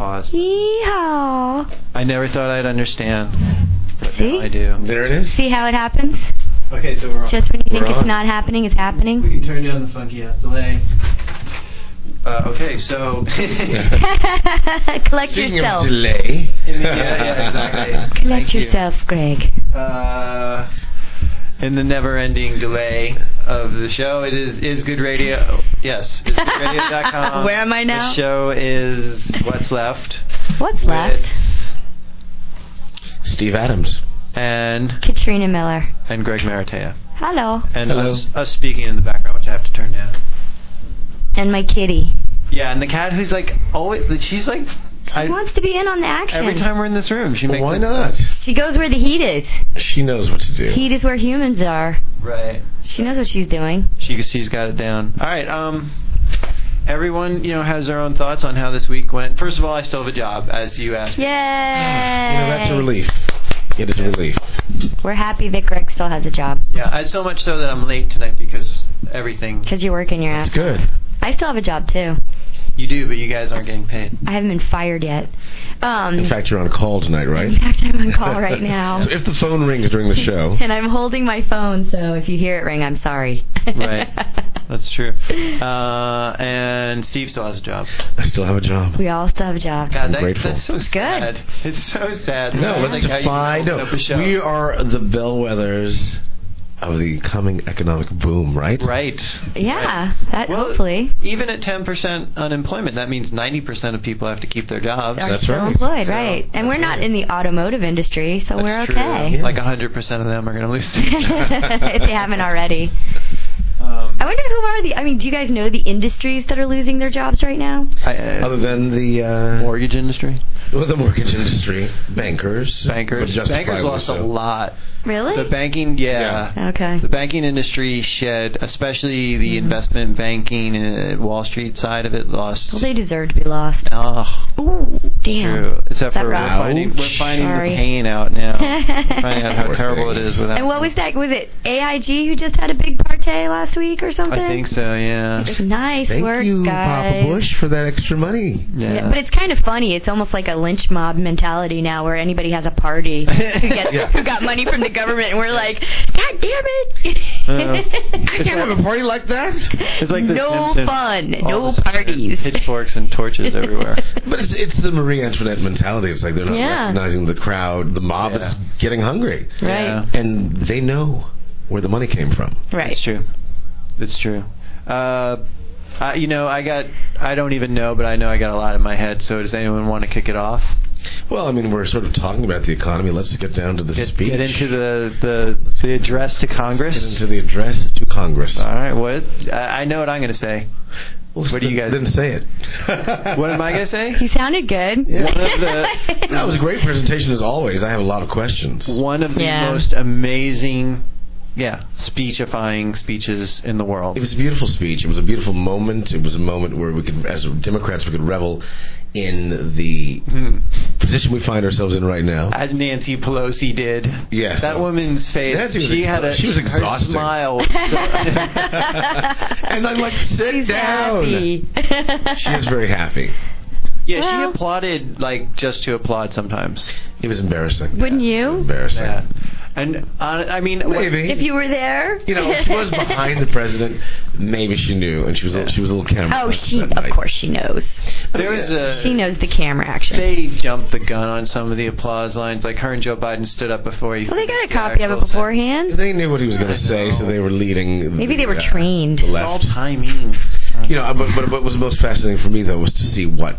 pause. Yeehaw. I never thought I'd understand. But See? now I do. There it is. See how it happens? Okay, so we're on. Just when you think We're it's on. not happening, it's happening. We can turn down the funky ass delay. Okay, so. Collect Speaking yourself. of delay. Yeah, exactly. Collect Thank you. yourself, Greg. In the never-ending delay of the show, it is Good Radio. Yes, it's goodradio.com. Where am I now? The show is What's Left. What's left? With Steve Adams. and Katrina Miller. Greg Maratea. Hello. And Hello. us speaking in the background, which I have to turn down. And my kitty. Yeah, and the cat who's like always, she's like, She wants to be in on the action. every time we're in this room, she Well, makes why it- not? She goes where the heat is. She knows what to do. Heat is where humans are. Right. She knows what she's doing. She's got it down. All right. Everyone, has their own thoughts on how this week went. First of all, I still have a job, as you asked me. Yay! That's a relief. It is a relief. We're happy that Greg still has a job. Yeah, so much so that I'm late tonight because everything. Because you're working your ass. That's good. I still have a job, too. You do, but you guys aren't getting paid. I haven't been fired yet. In fact, you're on call tonight, right? In fact, I'm on call right now. So if the phone rings during the show, And I'm holding my phone, so if you hear it ring, I'm sorry. Right. That's true. And Steve still has a job. I still have a job. We all still have a job. God, grateful. that's so sad. It's so sad. No, let's Like how you define. open up a show. We are the bellwethers of the coming economic boom, right? Right. Yeah, Right. hopefully. Even at 10% unemployment, that means 90% of people have to keep their jobs. Are That's still right. employed, So, right. And that's we're not right. in the automotive industry, so we're That's okay. true. Yeah. Like 100% of them are going to lose. If they haven't already. I wonder who are do you guys know the industries that are losing their jobs right now? Other than the Mortgage industry. the mortgage industry, bankers, but Bankers justifiably lost a so. lot. Really? The banking, yeah. Okay. The banking industry shed, especially the investment banking Wall Street side of it, lost. Well, they deserve to be lost. Oh, Ooh, damn. true. Except That for we're rough? finding Sorry. the pain out now. We're finding out how Poor terrible it things. is without. And what was that? Was it AIG who just had a big party last week or something? I think so. Yeah. Nice Thank work, you, guys. Papa Bush, for that extra money. Yeah. But it's kind of funny. It's almost like a lynch mob mentality now, where anybody has a party who got money from the government, and we're like, God damn it! I can't have a party like that. It's like the No Simpsons. fun, All no of a sudden, parties. Pitchforks and torches everywhere. But it's the Marie Antoinette mentality. It's like they're not Yeah. recognizing the crowd. The mob is getting hungry. Right. Yeah. And they know where the money came from. Right. It's true. It's true. I don't even know, but I know I got a lot in my head. So does anyone want to kick it off? Well, I mean, we're sort of talking about the economy. Let's get down to the speech. Get into the address to Congress. Get into the address to Congress. All right. What? I know what I'm going to say. Well, What do you guys? Didn't say it. What am I going to say? He sounded good. One of the That was a great presentation as always. I have a lot of questions. one of the Yeah. most amazing, speechifying speeches in the world. It was a beautiful speech. It was a beautiful moment. It was a moment where we could, as Democrats, we could revel in the position we find ourselves in right now. As Nancy Pelosi did. Yes. That woman's face. Nancy was She was her exhausting. smile. Was so, And I'm like, sit down. Happy. She is very happy. yeah, Well- she applauded just to applaud sometimes. It was embarrassing. Wouldn't you? Embarrassing. Yeah. And Maybe. If you were there. If she was behind the president, maybe she knew, and she was a little camera. Oh, of course she knows. there was She knows the camera action. They jumped the gun on some of the applause lines. Like her and Joe Biden stood up before he. Well, they got a finished the copy of it actual beforehand. They knew what he was going to say, so they were leading. Maybe they were the, trained. The sentence. All left. timing. But what was most fascinating for me though was to see what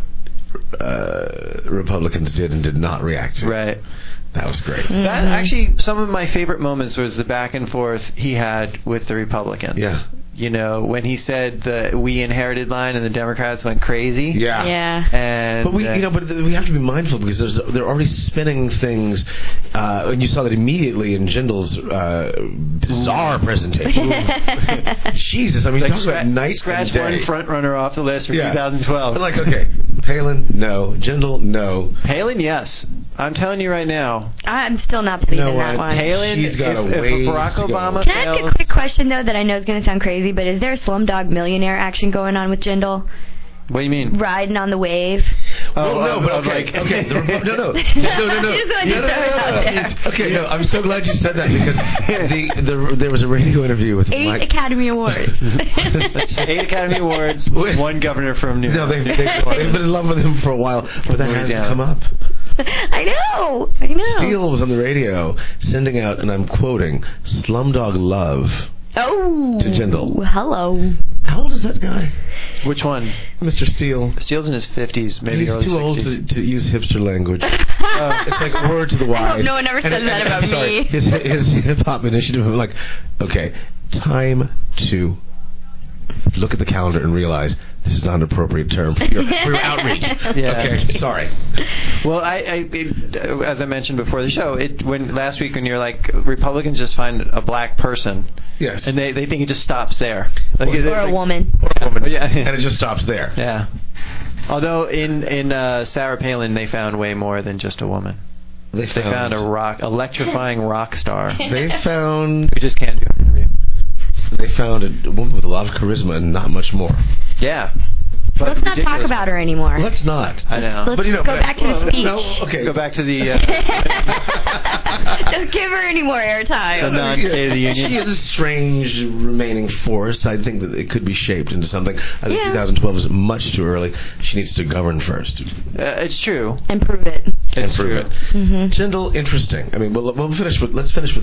Republicans did and did not react to. Right. That was great. That actually, some of my favorite moments was the back and forth he had with the Republicans. Yeah. When he said the "we inherited" line and the Democrats went crazy. Yeah. Yeah. And But we have to be mindful because they're already spinning things, and you saw that immediately in Jindal's bizarre presentation. Jesus, I mean, talk about night scratch and day. one front runner off the list for 2012. But like, okay, Palin, no. Jindal, no. Palin, yes. I'm telling you right now. I'm still not believing You know that what? one. Palin, She's got if a ways Barack to go. Obama Can I ask fails, a quick question, though, that I know is going to sound crazy, but is there Slumdog Millionaire action going on with Jindal? What do you mean? Riding on the wave. No, but okay. like- Okay. No. Just Okay, no, I'm so glad you said that because there was a radio interview with 8 Mike. Academy Awards. 8 Academy Awards, 1 governor from New York. No, they've been in love with him for a while, but that hasn't come up. I know. Steele was on the radio sending out, and I'm quoting, "Slumdog Love." Oh. To Jindal. Hello. How old is that guy? Which one? Mr. Steele. Steele's in his 50s, maybe He's early too 60s. old to use hipster language. It's like a word to the wise. No one ever said that about I'm sorry, me. His hip-hop initiative, I'm like, okay, time to look at the calendar and realize this is not an appropriate term for your outreach. Yeah. Okay, sorry. Well, as I mentioned before the show, last week when you're like, Republicans just find a black person. Yes. And they think it just stops there. Like, Or a woman. Yeah. And it just stops there. Yeah. Although in Sarah Palin, they found way more than just a woman. They found a electrifying rock star. They found... We just can't do an interview. They found a woman with a lot of charisma and not much more. Yeah. Let's not talk about her anymore. Let's not. I know. Let's go back to the speech. No, okay. Go back to the Don't give her any more the airtime. non-State of the Union. She is a strange remaining force. I think that it could be shaped into something. I think Yeah. 2012 is much too early. She needs to govern first. It's true. And prove it. It's prove true. it. Mm-hmm. Interesting. I mean, let's finish with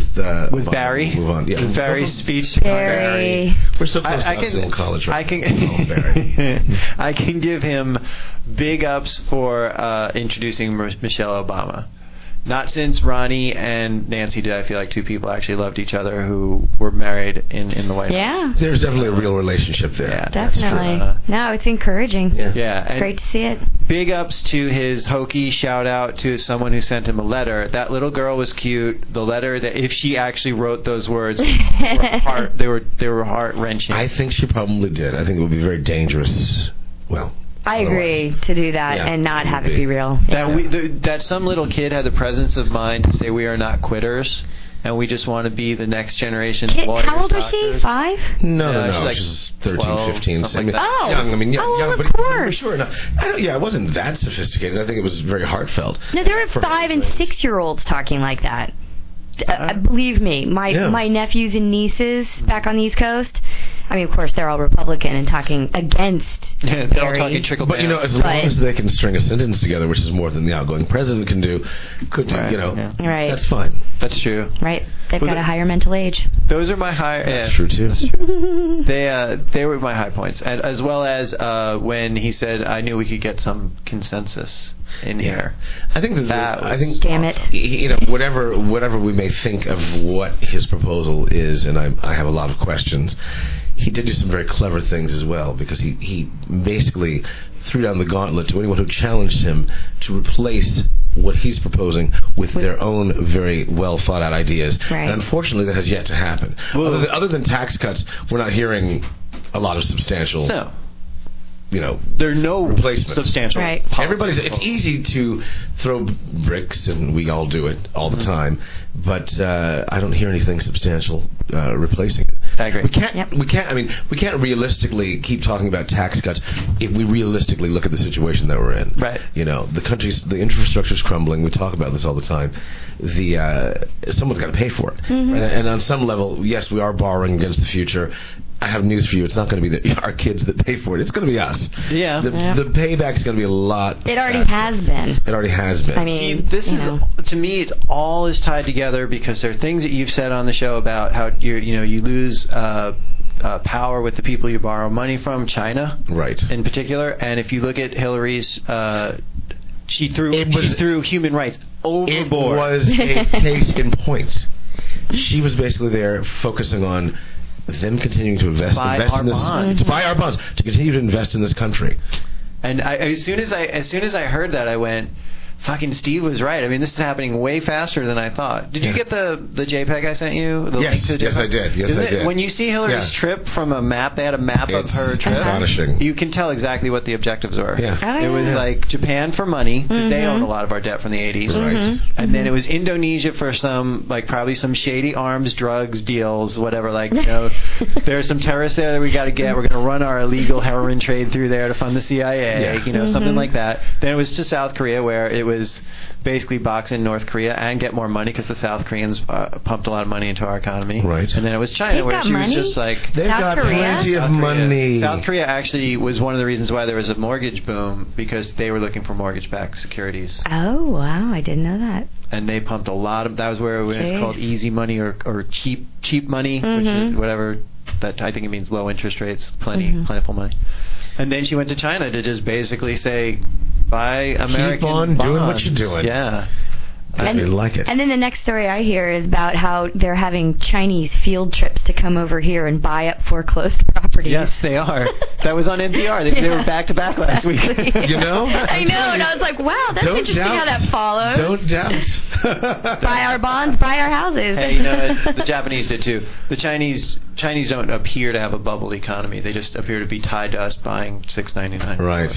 Barry. Move on. Yeah. With Barry's speech to Barry. We're so close to us in college, right? Barry. I can give him big ups for introducing Michelle Obama. Not since Ronnie and Nancy did I feel like two people actually loved each other who were married in the White House. Yeah. There's definitely a real relationship there. Yeah, Definitely. No, it's encouraging. Yeah. Yeah. It's great to see it. Big ups to his hokey shout out to someone who sent him a letter. That little girl was cute. The letter, that if she actually wrote those words, they were heart wrenching. I think she probably did. I think it would be very dangerous. Well, I agree to do that and not have it be real. That some little kid had the presence of mind to say we are not quitters and we just want to be the next generation. How old was she? 5? No. Like She's 13, 12, 15. something like that. Oh. Young. I mean, young, well, but of course. Sure. No, it wasn't that sophisticated. I think it was very heartfelt. No, there were 5 and 6-year-olds talking like that. Believe me, my nephews and nieces back on the East Coast, I mean, of course, they're all Republican and talking against they're Barry. all talking trickle But, down. as long as they can string a sentence together, which is more than the outgoing president could do, Right. Right. that's fine. That's true. Right. They've got a higher mental age. Those are my high. That's true, too. That's true. They were my high points, and as well as when he said, "I knew we could get some consensus in here." I think that was Damn it. Whatever we may think of what his proposal is, and I have a lot of questions. He did do some very clever things as well, because he basically threw down the gauntlet to anyone who challenged him to replace what he's proposing with their own very well thought out ideas. Right. And unfortunately, that has yet to happen. Well, Other than tax cuts, we're not hearing a lot of substantial. No. There are no replacements. Substantial. Right. It's easy to throw bricks, and we all do it all the time. But I don't hear anything substantial replacing it. I agree. We can't realistically keep talking about tax cuts if we realistically look at the situation that we're in. Right. The infrastructure's crumbling. We talk about this all the time. Someone's got to pay for it. Mm-hmm. And on some level, yes, we are borrowing against the future. I have news for you. It's not going to be our kids that pay for it. It's going to be us. Yeah. The payback's going to be a lot. It already has been. It already has been. I mean, this is to me, it all is tied together because there are things that you've said on the show about how you lose power with the people you borrow money from, China, right, in particular. And if you look at Hillary's, she threw human rights overboard. It was a case in point. She was basically there focusing on them continuing to invest in this, to buy our bonds, to continue to invest in this country. And as soon as I heard that, I went, fucking Steve was right. I mean, this is happening way faster than I thought. Did you get the JPEG I sent you? Yes, I did. Yes, I did. When you see Hillary's trip from a map, they had a map of her trip. Astonishing. You can tell exactly what the objectives were. Yeah. It was like Japan for money, because they own a lot of our debt from the 80s. Right. And then it was Indonesia for some, like probably some shady arms, drugs, deals, whatever. Like, there's some terrorists there that we got to get. We're going to run our illegal heroin trade through there to fund the CIA, something like that. Then it was to South Korea, where it was basically box in North Korea and get more money, because the South Koreans pumped a lot of money into our economy. Right. And then it was China, where she was just like... They've got plenty of money. South Korea actually was one of the reasons why there was a mortgage boom, because they were looking for mortgage-backed securities. Oh, wow. I didn't know that. And they pumped a lot of... That was where it was called easy money or cheap money, which is whatever... That I think it means low interest rates, plentiful money. And then she went to China to just basically say, buy American Keep on bonds. doing what you're doing. Yeah. I really like it. And then the next story I hear is about how they're having Chinese field trips to come over here and buy up foreclosed properties. Yes, they are. That was on NPR. They were back to back last week. You know? I know, and I was like, wow, that's interesting how that follows. Don't doubt. Buy our bonds, buy our houses. Hey, you know, the Japanese did too. The Chinese don't appear to have a bubble economy. They just appear to be tied to us buying $6.99.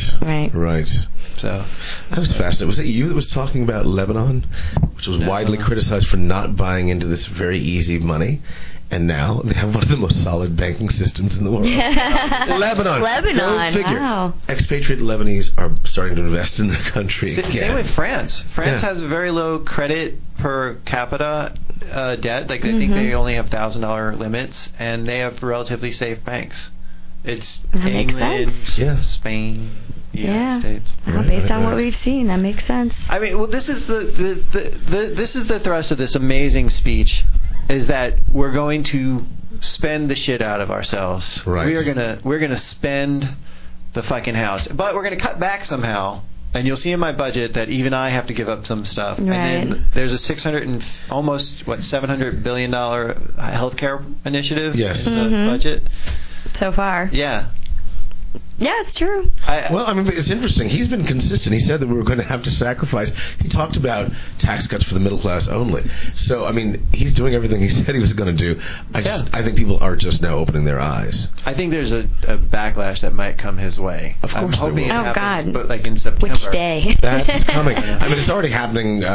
Right. So I was fascinated. Was it you that was talking about Lebanon, which was widely criticized for not buying into this very easy money? And now they have one of the most solid banking systems in the world. Lebanon. Go figure. Wow. Expatriate Lebanese are starting to invest in their country again. Same with France. France has very low credit per capita debt. Like, I think they only have $1,000 limits, and they have relatively safe banks. It's England, Spain, United States. Well, based on what we've seen, that makes sense. I mean, well, this is the thrust of this amazing speech, is that we're going to spend the shit out of ourselves. Right. Mm-hmm. We're gonna spend the fucking house, but we're gonna cut back somehow. And you'll see in my budget that even I have to give up some stuff. Right. And then there's a $700 billion healthcare initiative in the budget. So far. Yeah. Yeah, it's true. Well, I mean, it's interesting. He's been consistent. He said that we were going to have to sacrifice. He talked about tax cuts for the middle class only. So, I mean, he's doing everything he said he was going to do. I think people are just now opening their eyes. I think there's a backlash that might come his way. Of course there will. It happens, God. But like in September. Which day? That's coming. I mean, it's already happening.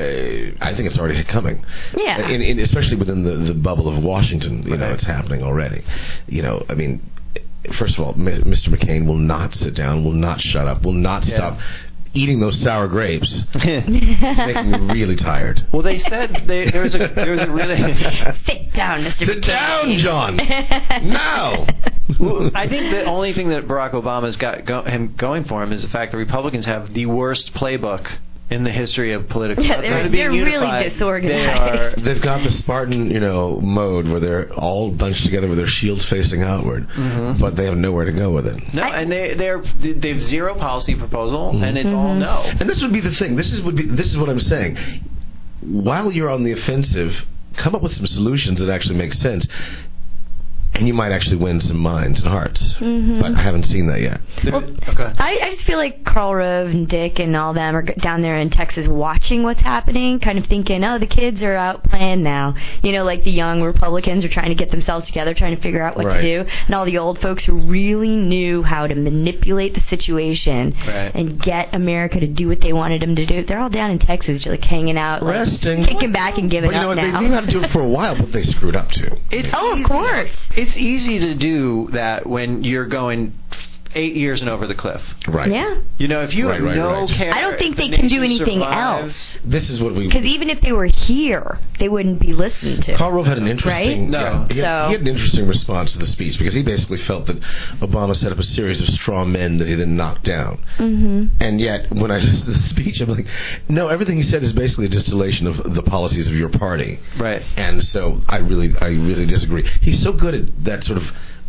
I think it's already coming. Yeah. Especially within the bubble of Washington, you know, it's happening already. You know, I mean, first of all, Mr. McCain will not sit down, will not shut up, will not stop eating those sour grapes. It's making me really tired. Well, they said there was a really sit down, Mr. Sit down, John. Now. Well, I think the only thing that Barack Obama's got him going for him is the fact that Republicans have the worst playbook in the history of political. Yeah, they're really disorganized. They've got the Spartan, mode where they're all bunched together with their shields facing outward, but they have nowhere to go with it. No, and they've zero policy proposal, and it's all no. And this would be the thing. This is what I'm saying. While you're on the offensive, come up with some solutions that actually make sense. And you might actually win some minds and hearts. But I haven't seen that yet. Well, I just feel like Karl Rove and Dick and all them are down there in Texas watching what's happening, kind of thinking, oh, the kids are out playing now. Like the young Republicans are trying to get themselves together, trying to figure out what to do. And all the old folks who really knew how to manipulate the situation and get America to do what they wanted them to do. They're all down in Texas just like hanging out, resting, kicking back and giving up now. They knew how to do it for a while, but they screwed up too. Of course. It's easy to do that when you're going 8 years and over the cliff. Right. Yeah. If you have no care... I don't think they can do anything else. This is what we... Because even if they were here, they wouldn't be listened to. Karl Rove had an interesting... Right? He had an interesting response to the speech, because he basically felt that Obama set up a series of straw men that he then knocked down. And yet, when I listened to the speech, I'm like, no, everything he said is basically a distillation of the policies of your party. Right. And so I really disagree. He's so good at that sort of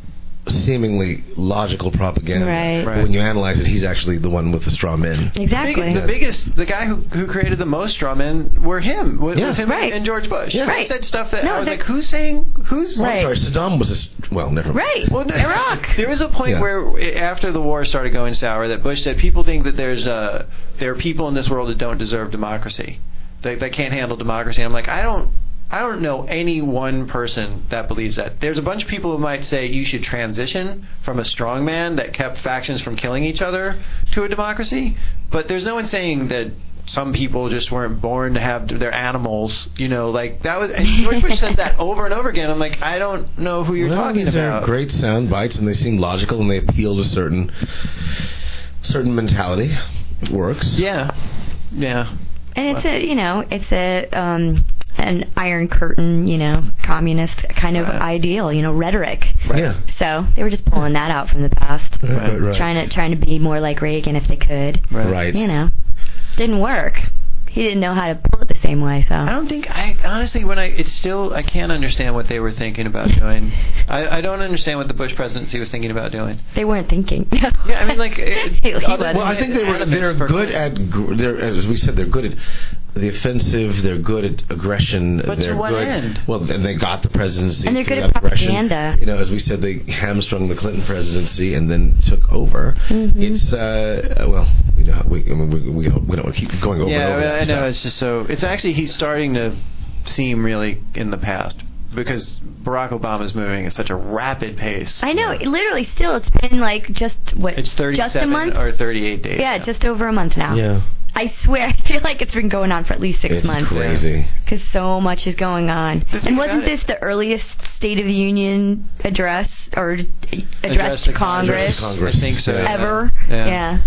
seemingly logical propaganda. Right. But when you analyze it, he's actually the one with the straw men. Exactly. The guy who created the most straw men was him Right. and George Bush. Yeah. He said stuff that No, I was they're- like, who's? Right. I'm sorry, Saddam was never mind. Right. Well, no, Iraq. There was a point where, after the war started going sour, that Bush said people think that there are people in this world that don't deserve democracy. They can't handle democracy. And I'm like, I don't know any one person that believes that. There's a bunch of people who might say you should transition from a strongman that kept factions from killing each other to a democracy, but there's no one saying that some people just weren't born to have their animals, like that was. And George Bush said that over and over again. I'm like, I don't know who you're talking these about. are great sound bites, and they seem logical, and they appeal to certain mentality. It works. Yeah. And it's an Iron Curtain, communist kind of ideal, rhetoric. Right. Yeah. So they were just pulling that out from the past, Right. trying to be more like Reagan if they could. Right. Didn't work. He didn't know how to pull it the same way. So I don't think honestly I can't understand what they were thinking about doing. I don't understand what the Bush presidency was thinking about doing. they weren't thinking. Yeah, I mean, like. Well, I think they're good at. As we said, they're good at the offensive. They're good at aggression. But they're to what good, end? Well, and they got the presidency. And they're good through at aggression. propaganda. As we said, they hamstrung the Clinton presidency and then took over. Mm-hmm. It's we don't want to keep going over. Yeah, and over I know. stuff. It's just so. It's actually he's starting to seem really in the past because Barack Obama's moving at such a rapid pace. I know. Literally, still, it's been like It's 37 just a month or 38 days. Yeah, now. just over a month now. Yeah. I swear, I feel like it's been going on for at least 6 months. It's crazy. Because so much is going on. And wasn't this the earliest State of the Union address or address to Congress I think so. ever? Yeah.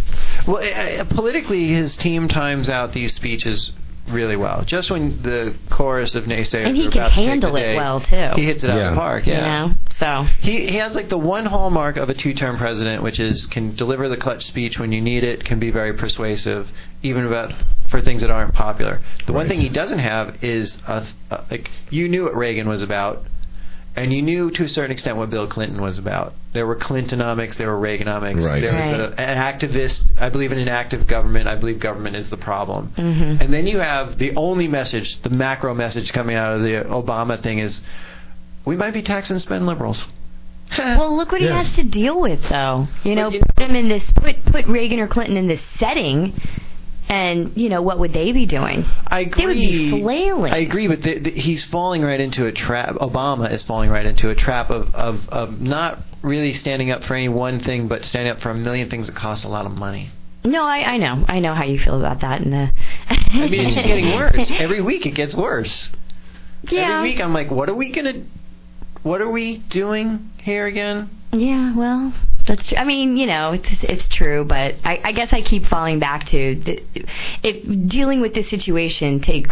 Well, politically, his team times out these speeches really well. Just when the chorus of naysayers And he are can about to take handle the it day, well, too. He hits it out of the park. Yeah. So He has like the one hallmark of a two-term president, which is can deliver the clutch speech when you need it, can be very persuasive, even for things that aren't popular. The one thing he doesn't have is you knew what Reagan was about, and you knew to a certain extent what Bill Clinton was about. There were Clintonomics, there were Reaganomics. Right. There was an activist. I believe in an active government. I believe government is the problem. Mm-hmm. And then you have the only message, the macro message coming out of the Obama thing is, we might be tax and spend liberals. well, look what he has to deal with, though. Put him in this, put Reagan or Clinton in this setting, and what would they be doing? I agree. They would be flailing. I agree, but he's falling right into a trap. Obama is falling right into a trap of not really standing up for any one thing, but standing up for a million things that cost a lot of money. No, I know how you feel about that. I mean, it's just getting worse. Every week it gets worse. Yeah. Every week I'm like, what are we doing here again? Yeah, well, that's true. I mean, it's true, but I guess I keep falling back to if dealing with this situation takes,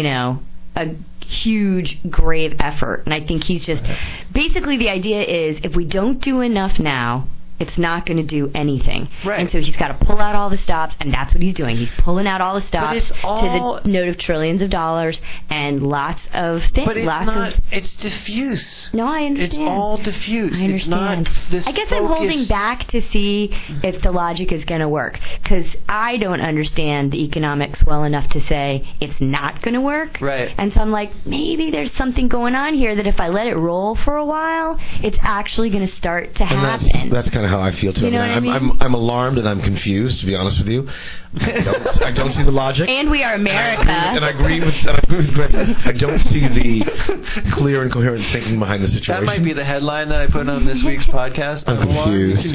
a huge, grave effort. And I think he's just basically the idea is if we don't do enough now, it's not going to do anything. Right. And so he's got to pull out all the stops, and that's what he's doing. He's pulling out all the stops to the note of trillions of dollars and lots of things. But it's diffuse. No, I understand. It's all diffuse. I understand. It's not this I guess focus. I'm holding back to see if the logic is going to work, because I don't understand the economics well enough to say it's not going to work. Right. And so I'm like, maybe there's something going on here that if I let it roll for a while, it's actually going to start to happen. That's kind of how I feel too. You know what I mean? I'm alarmed and I'm confused, to be honest with you. I don't see the logic. And we are America. And I agree with Greg. I don't see the clear and coherent thinking behind the situation. That might be the headline that I put on this week's podcast. I'm confused.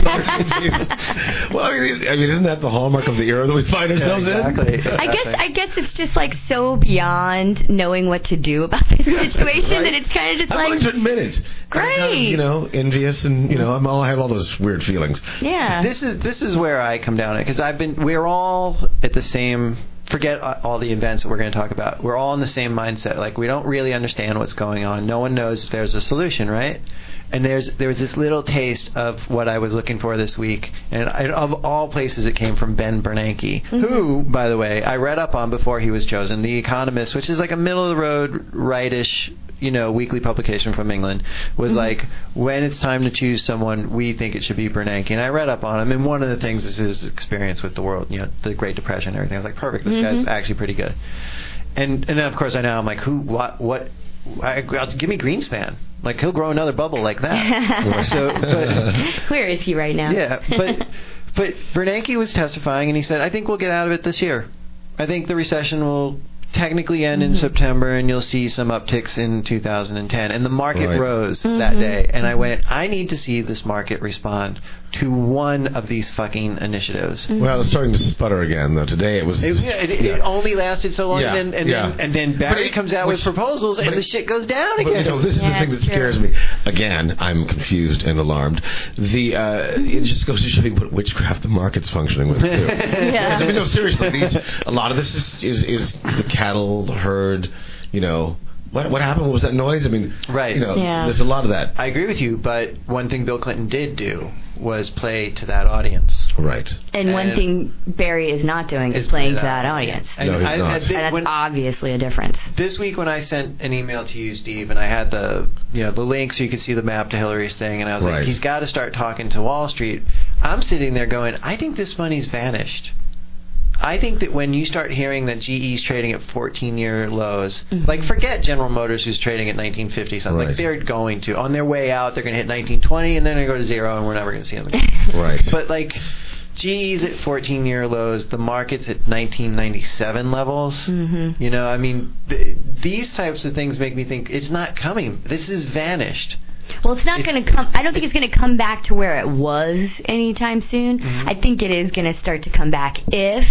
Well, I mean, isn't that the hallmark of the era that we find ourselves in? I guess it's just like so beyond knowing what to do about this situation that it's kind of just I'm like willing to admit it. Great. I'm envious and I have all those weird feelings. Yeah. This is where I come down at, because we're all at the same. Forget all the events that we're going to talk about. We're all in the same mindset. Like, we don't really understand what's going on. No one knows if there's a solution, right? And there was this little taste of what I was looking for this week. And of all places, it came from Ben Bernanke, who, by the way, I read up on before he was chosen. The Economist, which is like a middle-of-the-road, rightish weekly publication from England was like, when it's time to choose someone, we think it should be Bernanke. And I read up on him, and one of the things is his experience with the world, the Great Depression and everything. I was like, perfect, this guy's actually pretty good. And then of course I'm like, give me Greenspan. Like, he'll grow another bubble like that. Where is he right now? Yeah, but Bernanke was testifying, and he said, I think we'll get out of it this year. I think the recession will technically end in September, and you'll see some upticks in 2010. And the market rose that day. And I went, I need to see this market respond to one of these fucking initiatives. Well, it's starting to sputter again, though. Today it only lasted so long, and then Barry comes out with proposals, and the shit goes down again. This is the thing that scares me. Again, I'm confused and alarmed. It just goes to show you what witchcraft the market's functioning with, too. I mean, no, seriously, a lot of this is the cattle herd, What happened? What was that noise? I mean, there's a lot of that. I agree with you, but one thing Bill Clinton did do was play to that audience. Right. And one thing Barry is not doing is playing to that audience. No, he's not. And that's obviously a difference. This week when I sent an email to you, Steve, and I had the link so you could see the map to Hillary's thing, and I was like, he's got to start talking to Wall Street. I'm sitting there going, I think this money's vanished. I think that when you start hearing that GE's trading at 14-year lows, like forget General Motors who's trading at 1950 something, like they're going to, on their way out, they're going to hit 1920 and then they're going to go to zero and we're never going to see them again. Right. But like GE's at 14-year lows, the market's at 1997 levels. I mean, these types of things make me think it's not coming. This is vanished. Well, it's not going to come. I don't think it's going to come back to where it was anytime soon. I think it is going to start to come back if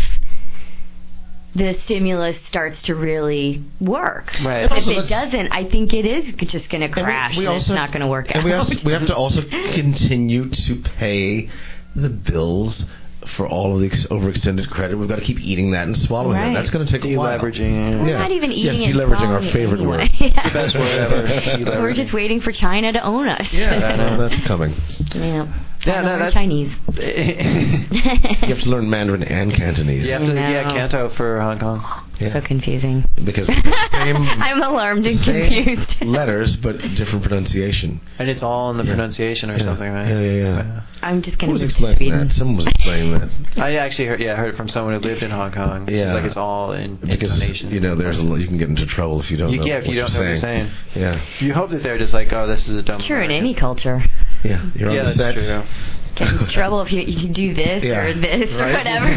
the stimulus starts to really work. Right. If it doesn't, I think it is just going to crash. It's not going to work out. And we have to also continue to pay the bills for all of the overextended credit. We've got to keep eating that and swallowing it. That's going to take a while. Deleveraging. We're not even eating it. Deleveraging, our favorite word. The best word ever. We're just waiting for China to own us. Yeah, that's coming. That's Chinese. You have to learn Mandarin and Cantonese. You have to, Canto for Hong Kong. Yeah. So confusing. Because I'm alarmed and confused. Letters, but different pronunciation. And it's all in the pronunciation or something, right? Yeah. I'm just going to explain that. Someone was explaining that. I actually heard it from someone who lived in Hong Kong. Yeah. It's like it's all in intonation. There's you can get into trouble if you don't know if you don't know what you're saying. Yeah. You hope that they're just like, oh, this is a dumb Sure, in any culture. Yeah, you're on the set. That's true. Get in trouble if you do this or this or whatever.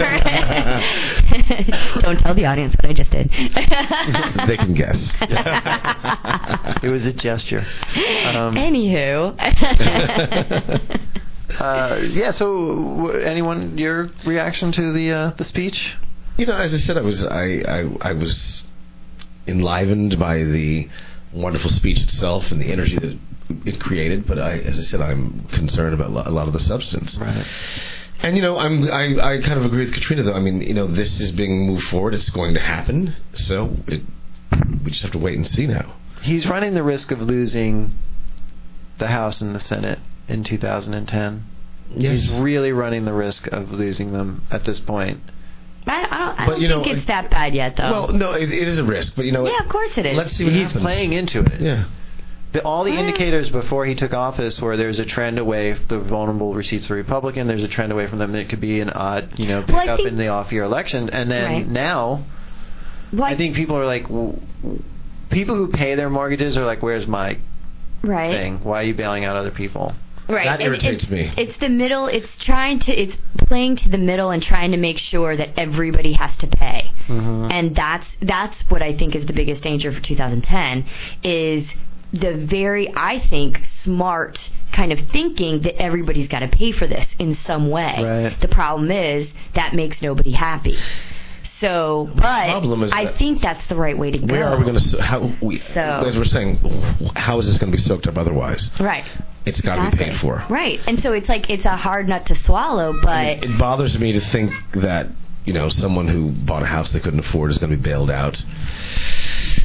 Don't tell the audience what I just did. They can guess. It was a gesture. Anywho. So anyone, your reaction to the speech? As I said, I was enlivened by the wonderful speech itself and the energy that it created, but as I said, I'm concerned about a lot of the substance. Right. And I kind of agree with Katrina, though. I mean, this is being moved forward. It's going to happen. So we just have to wait and see now. He's running the risk of losing the House and the Senate in 2010. Yes. He's really running the risk of losing them at this point. I don't think it's that bad yet, though. Well, no, it is a risk, but yeah, of course it is. Let's see what he's happens. Playing into it. Yeah. All the indicators before he took office were there's a trend away from the vulnerable receipts of Republican. There's a trend away from them. It could be an odd, pickup in the off-year election. And then now, I think people are like, people who pay their mortgages are like, where's my thing? Why are you bailing out other people? Right. That irritates me. It's the middle. It's playing to the middle and trying to make sure that everybody has to pay. And that's what I think is the biggest danger for 2010 is the very, I think, smart kind of thinking that everybody's got to pay for this in some way. Right. The problem is that makes nobody happy. So, but I think that's the right way to go. Where are we going to? As we're saying, how is this going to be soaked up otherwise? Right. It's got to be paid for. Right. And so it's like it's a hard nut to swallow, but it bothers me to think that someone who bought a house they couldn't afford is going to be bailed out.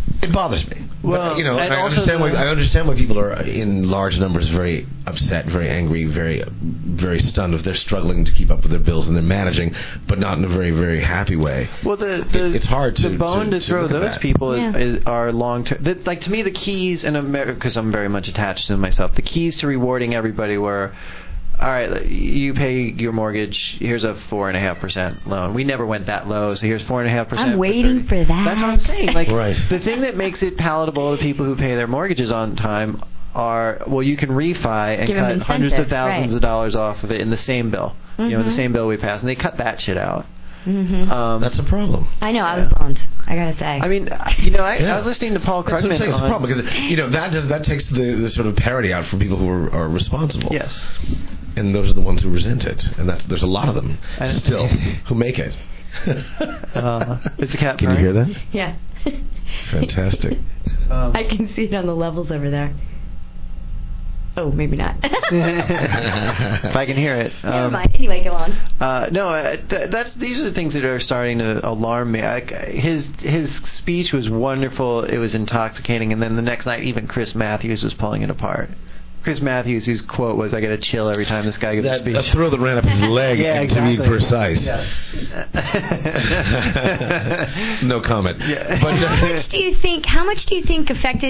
It bothers me. Well, But, you know, and I also understand why people are in large numbers very upset, very angry, very stunned if they're struggling to keep up with their bills and they're managing, but not in a very, very happy way. Well, it's hard to the bone to throw look at those that. people are long term. Like, to me, the keys, and because I'm very much attached to them myself, the keys to rewarding everybody were, all right, you pay your mortgage, here's a 4.5% loan. We never went that low, so here's 4.5%. I'm waiting for that. That's what I'm saying. Like, Right. The thing that makes it palatable to people who pay their mortgages on time are, well, you can refi and Give them cut hundreds of incentive, thousands right. of dollars off of it in the same bill. You know, the same bill we passed, and they cut that shit out. That's a problem. I know, I was bummed, I gotta say. I mean, you know, I Yeah. was listening to Paul That's what I'm Krugman saying. It's a on- problem because, you know, that takes the sort of parity out from people who are responsible. Yes. And those are the ones who resent it, and there's a lot of them And- still who make it. It's a cat Can you purring. hear that? Yeah. Fantastic. I can see it on the levels over there. Oh, maybe not. If I can hear it. Never mind. Anyway, go on. No, these are the things that are starting to alarm me. His speech was wonderful. It was intoxicating, and then the next night, even Chris Matthews was pulling it apart. Chris Matthews, whose quote was, "I get a chill every time this guy gives a speech." A thrill that ran up his leg, Yeah, to exactly. be precise. Yeah. No comment. Yeah. But How much do you think affected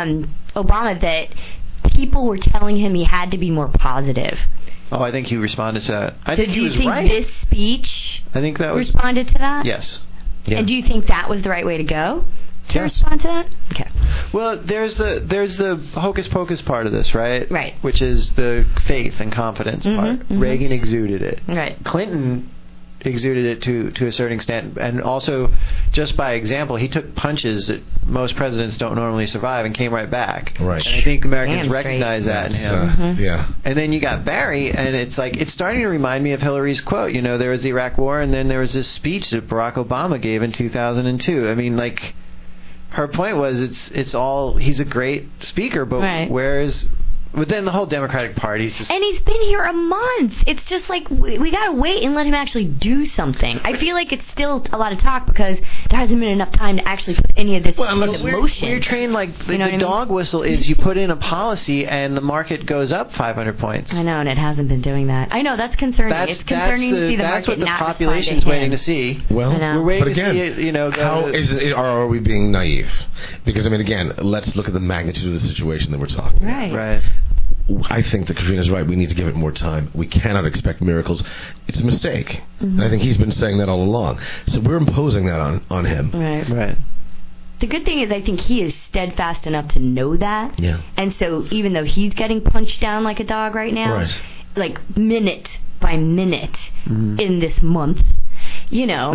Obama that people were telling him he had to be more positive? Oh, I think he responded to that. I So think do he you was think right. this speech I think that was responded to that? yes. Yeah. And do you think that was the right way to go? To Yes. respond to that? Okay. Well, there's the hocus pocus part of this, right? Right. Which is the faith and confidence part. Reagan exuded it. Right. Clinton exuded it to a certain extent, and also just by example, he took punches that most presidents don't normally survive and came right back. Right. And I think Americans Damn straight. recognize that in That's, him. yeah. And then you got Barry, and it's like it's starting to remind me of Hillary's quote. You know, there was the Iraq War, and then there was this speech that Barack Obama gave in 2002. I mean, like, her point was it's all, he's a great speaker, but Right. but then the whole Democratic Party's just... And he's been here a month. It's just like we gotta wait and let him actually do something. I feel like it's still a lot of talk because there hasn't been enough time to actually put any of this into motion. We're trained like the, You know what I mean? dog whistle is you put in a policy and the market goes up 500 points. I know, and it hasn't been doing that. I know, that's concerning. It's concerning to see the that's market what the not population's respond to waiting him. to see. Well, I know. We're waiting but to again, see it, you know, how are we being naive? Because, I mean, again, let's look at the magnitude of the situation that we're talking about. Right. Right. I think that Katrina's right. We need to give it more time. We cannot expect miracles. It's a mistake. And I think he's been saying that all along. So we're imposing that on him. Right. Right. The good thing is I think he is steadfast enough to know that. Yeah. And so even though he's getting punched down like a dog right now, Right. like minute by minute in this month, you know,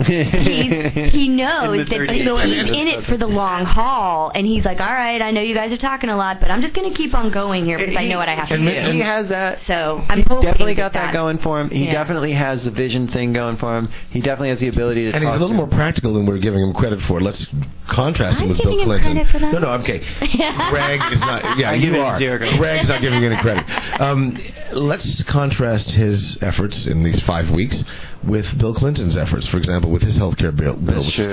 he knows In the that 30 he's days. in it for the long haul, and he's like, all right, I know you guys are talking a lot, but I'm just going to keep on going here because I know what I have to do. He has that. So I'm He's hoping definitely got that going for him. He Yeah. definitely has the vision thing going for him. He definitely has the ability to And he's talk a little to more practical than we're giving him credit for. Let's contrast him I'm with giving Bill him Clinton. credit for that. No, okay. Greg is not. Yeah, I'm you giving are. 0 credit. Greg's not giving you any credit. Let's contrast his efforts in these 5 weeks with Bill Clinton's efforts. For example, with his healthcare bill. That's true.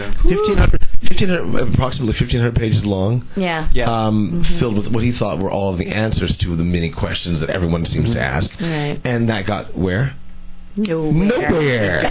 1,500, approximately 1,500 pages long. Yeah. Yeah. Filled with what he thought were all of the answers to the many questions that everyone seems to ask. Right. And that got where? Nowhere.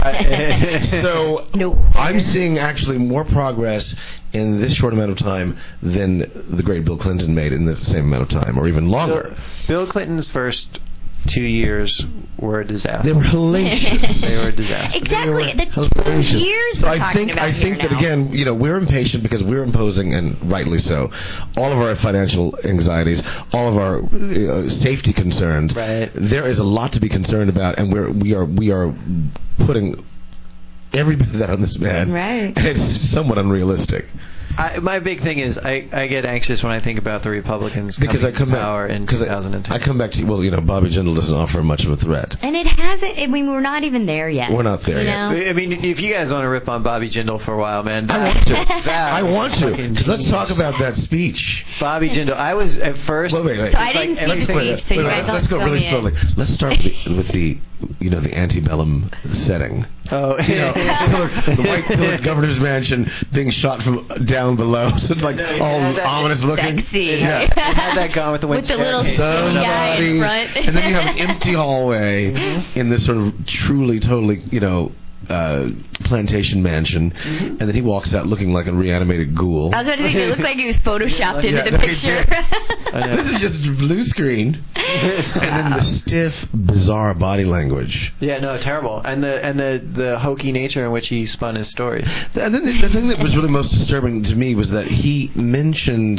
So Nowhere. I'm seeing actually more progress in this short amount of time than the great Bill Clinton made in the same amount of time, or even longer. Bill Clinton's first 2 years were a disaster. They were hellacious. They were a disaster. Exactly. That's Hellacious. years So we're I talking think about here that now. again, you know, we're impatient because we're imposing, and rightly so, all of our financial anxieties, all of our safety concerns. Right. There is a lot to be concerned about, and we are putting every bit of that on this man. Right. And it's somewhat unrealistic. My big thing is I get anxious when I think about the Republicans Because I coming come to back power in because 2010. I come back to, well, you know, Bobby Jindal doesn't offer much of a threat. And it hasn't. I mean, we're not even there yet. We're not there you yet. know? I mean, if you guys want to rip on Bobby Jindal for a while, man, I want to. that I want was to. fucking 'Cause let's talk genius. about that speech. Bobby Jindal. I was at first. Wait. So I didn't see the speech, so you guys Let's go don't really fill me slowly. Let's start with the you know, the antebellum setting Oh, the white pillared governor's mansion being shot from down below. So it's like all ominous looking. Sexy. Yeah. They had that gone with the wind With the little staircase. guy in front. And then you have an empty hallway in this sort of truly, totally, plantation mansion, and then he walks out looking like a reanimated ghoul. I was about to say, it looked like he was photoshopped into the picture. This is just blue screen, and then the stiff, bizarre body language. Yeah, no, terrible, and the hokey nature in which he spun his story. And then the thing that was really most disturbing to me was that he mentioned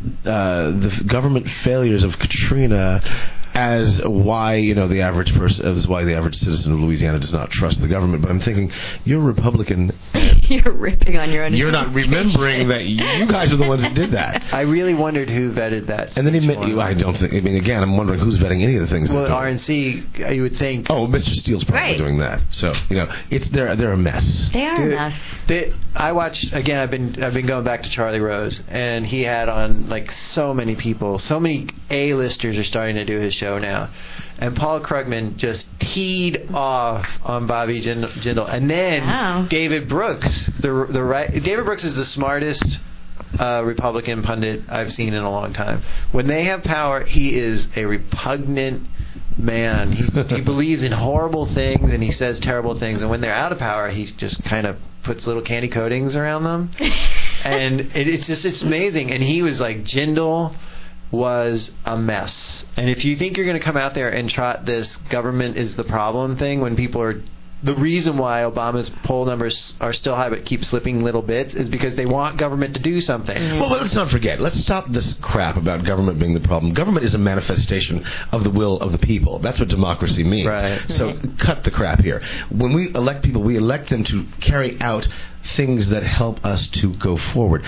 the government failures of Katrina as why the average person, as why the average citizen of Louisiana does not trust the government. But I'm thinking, you're a Republican. You're ripping on your own. You're not remembering that you guys are the ones that did that. I really wondered who vetted that. And then he met you. I don't think. I mean, again, I'm wondering who's vetting any of the things. Well, RNC, you would think. Oh, Mr. Steele's probably doing that. So it's they're a mess. They are a mess. I watched again. I've been going back to Charlie Rose, and he had on like so many people, so many A-listers are starting to do his show now, and Paul Krugman just teed off on Bobby Jindal, and then David Brooks, David Brooks is the smartest Republican pundit I've seen in a long time. When they have power, he is a repugnant man. He believes in horrible things and he says terrible things, and when they're out of power, he just kind of puts little candy coatings around them, and it's amazing. And he was like, Jindal was a mess. And if you think you're going to come out there and trot this government is the problem thing when people are... The reason why Obama's poll numbers are still high but keep slipping little bits is because they want government to do something. Well, let's not forget. Let's stop this crap about government being the problem. Government is a manifestation of the will of the people. That's what democracy means. Right. So cut the crap here. When we elect people, we elect them to carry out things that help us to go forward.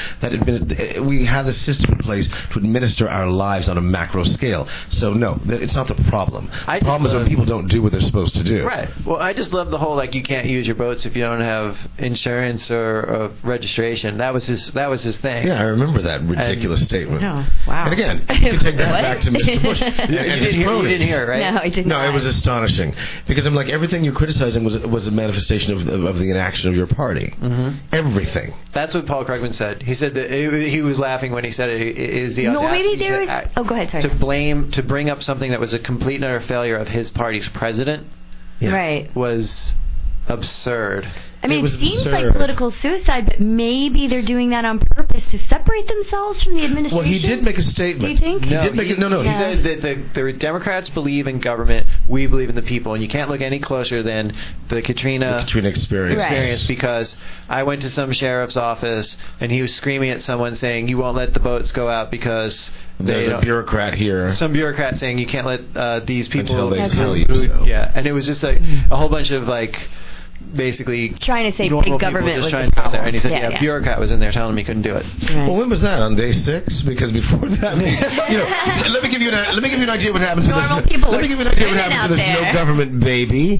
We have a system in place to administer our lives on a macro scale. So no, it's not the problem. The problem is when people don't do what they're supposed to do. Right. Well, I just love the whole you can't use your boats if you don't have insurance or registration. That was his thing. Yeah, I remember that ridiculous statement. Oh, wow. And again, you can take that back to Mr. Bush. You didn't hear it, right? No, I did not. No, it was astonishing because I'm like, everything you're criticizing was a manifestation of the inaction of your party. Mm-hmm. Everything. That's what Paul Krugman said. He said that he was laughing when he said it is the audacity go ahead, sorry. to bring up something that was a complete and utter failure of his party's president. Yeah. Right. Was absurd. I mean, it seems like political suicide, but maybe they're doing that on purpose to separate themselves from the administration. Well, he did make a statement. Do you think? He did make it. No. He said that the Democrats believe in government, we believe in the people, and you can't look any closer than the Katrina experience. Right. Because I went to some sheriff's office, and he was screaming at someone saying, you won't let the boats go out because... There's a bureaucrat here. Some bureaucrat saying you can't let these people... Until they tell you so. Yeah, and it was just a whole bunch of basically trying to say big government was trying the to problem. there, and he said, yeah, bureaucrat was in there telling him he couldn't do it. Right. Well, when was that? On day 6? Because before that, let me give you an idea what happens. Normal people let me give you an idea what happens when there's no government, baby.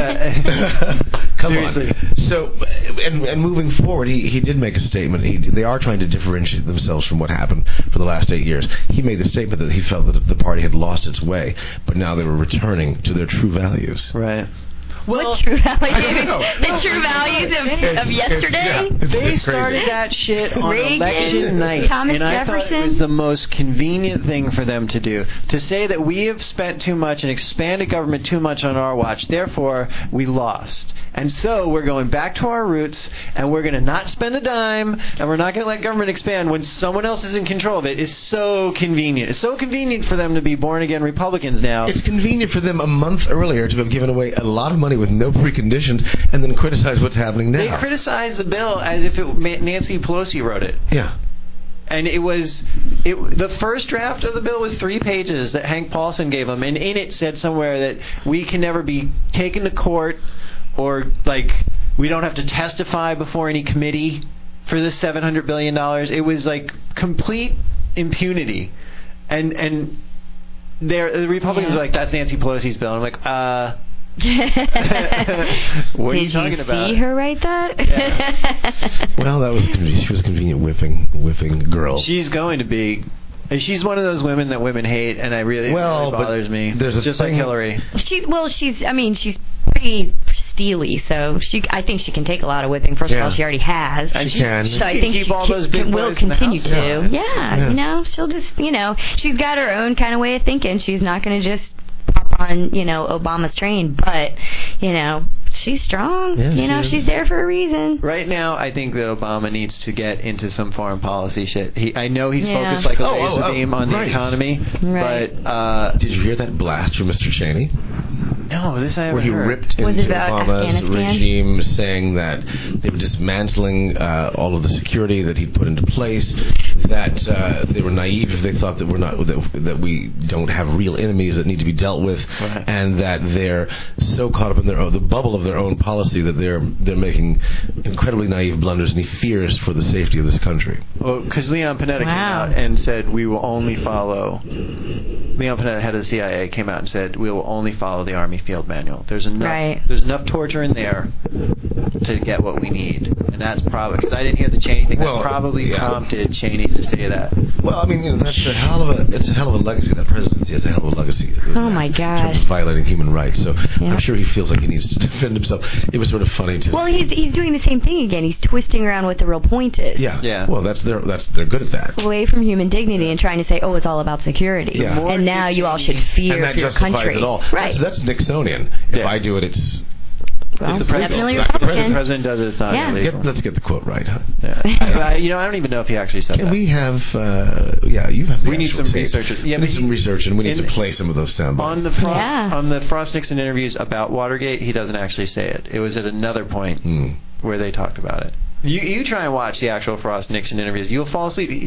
Yeah. Come on. So, and moving forward, he did make a statement. They are trying to differentiate themselves from what happened for the last 8 years. He made the statement that he felt that the party had lost its way, but now they were returning to their true values. Right. Well, what true values? The true values of yesterday? They started that shit on Reagan, election night, Thomas and I Jefferson. thought it was the most convenient thing for them to do. To say that we have spent too much and expanded government too much on our watch, therefore we lost. And so we're going back to our roots, and we're going to not spend a dime, and we're not going to let government expand when someone else is in control of it. It's so convenient. It's so convenient for them to be born-again Republicans now. It's convenient for them a month earlier to have given away a lot of money with no preconditions and then criticize what's happening now. They criticize the bill as if Nancy Pelosi wrote it. Yeah. And the first draft of the bill was 3 pages that Hank Paulson gave them, and in it said somewhere that we can never be taken to court or we don't have to testify before any committee for this $700 billion. It was complete impunity. And the Republicans were like, that's Nancy Pelosi's bill. And I'm like, what are you talking about? Did you see her write that? Yeah. Well, that was convenient. She was a convenient whiffing girl. She's going to be. She's one of those women that women hate, and it really bothers me. There's just like Hillary. She's pretty steely. So I think she can take a lot of whipping. First of all, she already has. And she can. So I think keep she all those big will boys in the continue house. to. Yeah, you know, she'll just, you know, she's got her own kind of way of thinking. She's not going to just pop on, you know, Obama's train, but, you know, she's strong. Yeah, you know, she's there for a reason. Right now, I think that Obama needs to get into some foreign policy shit. I know he's Yeah. focused like a laser beam on the right. economy, Right. but Did you hear that blast from Mr. Cheney? no, this I haven't Where he heard. ripped Was it into about Obama's Afghanistan? regime, saying that they were dismantling all of the security that he'd put into place, that they were naive if they thought that we don't have real enemies that need to be dealt with, Right. and that they're so caught up in the bubble of their own policy that they're making incredibly naive blunders, and he fears for the safety of this country. Well, because Leon Panetta came Wow. out and said we will only follow. Leon Panetta, head of the CIA, came out and said we will only follow the Army Field Manual. There's enough. Right. There's enough torture in there to get what we need, and that's probably because I didn't hear the Cheney thing. Well, That probably yeah. prompted Cheney to say that. Well, I mean, you know, that's a hell of a legacy. That presidency is a hell of a legacy. Oh, my In gosh. terms of violating human rights, so Yeah. I'm sure he feels like he needs to defend himself. It was sort of funny to. Well, he's doing the same thing again. He's twisting around what the real point is. Yeah. Well, they're good at that. Away from human dignity and trying to say, oh, it's all about security. Yeah. More And now you all should fear And that for your justifies country. it all. Right. That's Nixonian. If Yeah. I do it, it's. Well, If the president- definitely if the If the Republican. president does it, it's not Yeah. illegal. Let's get the quote right. Huh? Yeah. I don't even know if he actually said Can that. we have? You have. The We need actual some tape. researchers. Yeah, we but need some research, and we need in- to play some of those sound bites. On the Frost Nixon interviews about Watergate, he doesn't actually say it. It was at another point where they talked about it. You try and watch the actual Frost Nixon interviews, you'll fall asleep.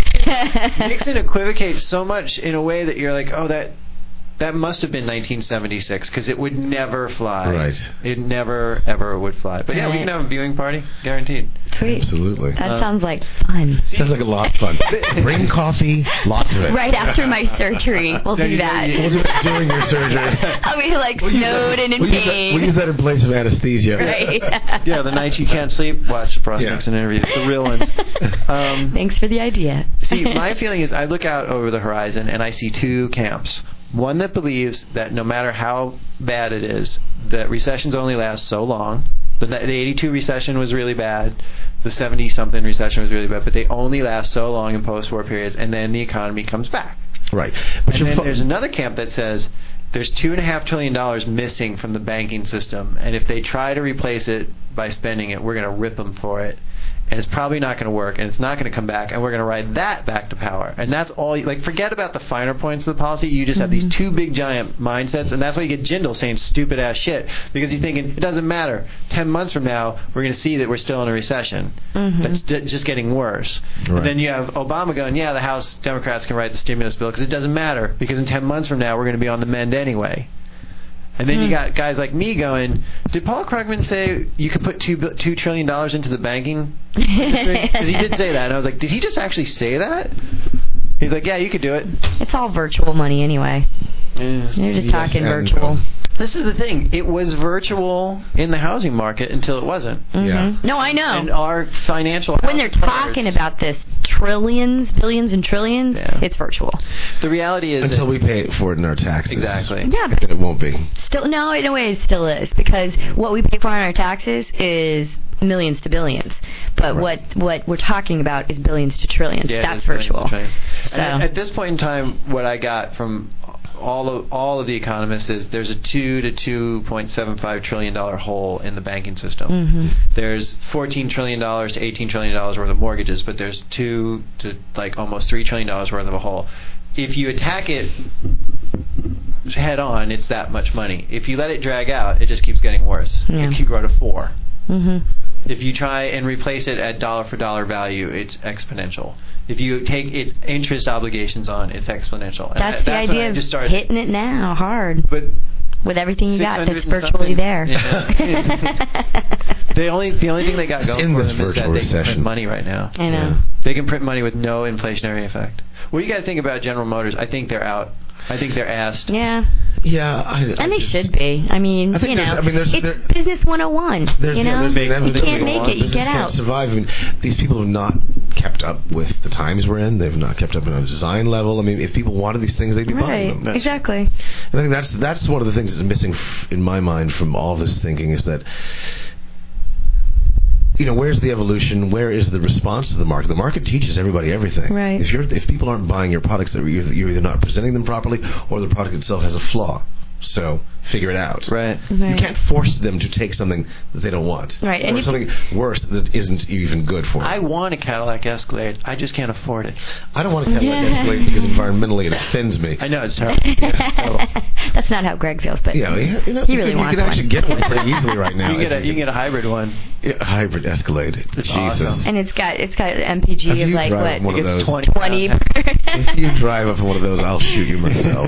Nixon equivocates so much in a way that you're like, oh, that must have been 1976 because it would never fly. Right. It never ever would fly. But yeah, we can have a viewing party, guaranteed. Sweet. Absolutely. That sounds like fun. Sounds like a lot of fun. Bring coffee, lots of it. Right after my surgery, we'll do that. We'll do it during your surgery. I'll be like snowed and in pain. We'll use that in place of anesthesia. Right. Yeah, the nights you can't sleep, watch the Frost Yeah. Nixon interviews, the real ones. Thanks for the idea. See, my feeling is I look out over the horizon and I see two camps. One that believes that no matter how bad it is, that recessions only last so long. The 82 recession was really bad. The 70-something recession was really bad. But they only last so long in post-war periods, and then the economy comes back. Right. But And then there's another camp that says there's $2.5 trillion missing from the banking system, and if they try to replace it by spending it, we're going to rip them for it. And it's probably not going to work, and it's not going to come back, and we're going to ride that back to power. And that's all. Like, forget about the finer points of the policy. You just have these two big giant mindsets, and that's why you get Jindal saying stupid ass shit because he's thinking it doesn't matter. 10 months from now, we're going to see that we're still in a recession. That's just getting worse. Right. And then you have Obama going, yeah, the House Democrats can write the stimulus bill because it doesn't matter because in 10 months from now we're going to be on the mend anyway. And then you got guys like me going, did Paul Krugman say you could put $2 trillion into the banking industry? Because he did say that. And I was like, did he just actually say that? He's like, yeah, you could do it. It's all virtual money anyway. You're just talking virtual. This is the thing. It was virtual in the housing market until it wasn't. Yeah. No, I know. And our financial When they're talking about this trillions, billions, and trillions, it's virtual. The reality is until we pay for it in our taxes. Exactly. Yeah, And then it won't be. still, no, in a way it still is because what we pay for on our taxes is millions to billions, but what we're talking about is billions to trillions. Yeah, That's it's billions virtual. to trillions. So. And at this point in time, what I got from all of the economists is there's a $2 to $2.75 trillion hole in the banking system. There's $14 trillion to $18 trillion worth of mortgages, but there's $2 to like almost $3 trillion worth of a hole. If you attack it head on, it's that much money. If you let it drag out, it just keeps getting worse. Yeah. It could grow to 4. Mm-hmm. If you try and replace it at dollar for dollar value, it's exponential. If you take its interest obligations on, it's exponential. And That's the when idea I of just started. hitting it now hard But with everything you got 600 that's and virtually something. there. Yeah. The only thing they got going In for this them is that virtual they can print recession. money right now. I know. Yeah. They can print money with no inflationary effect. What do you guys think about General Motors? I think they're out. I think they're asked. Yeah. Yeah, And they should be. I mean, think it's business 101. There's you can't make it, you get out. Survive. I mean, these people have not kept up with the times we're in. They've not kept up on a design level. I mean, if people wanted these things, they'd be buying them. Exactly. And I think that's one of the things that's missing in my mind from all this thinking is that, where's the evolution? Where is the response to the market? The market teaches everybody everything. Right. If people aren't buying your products, you're either not presenting them properly or the product itself has a flaw. So figure it out. Right. You can't force them to take something that they don't want. Right. Or something worse that isn't even good for them. I want a Cadillac Escalade. I just can't afford it. I don't want a Cadillac Escalade because environmentally it offends me. I know, it's terrible. That's not how Greg feels, but he really wants You can actually get one pretty easily right now. You can get a hybrid one. A hybrid Escalade. It's Jesus. awesome. And it's got MPG of like what? One of those. 20. If you drive up in one of those, I'll shoot you myself.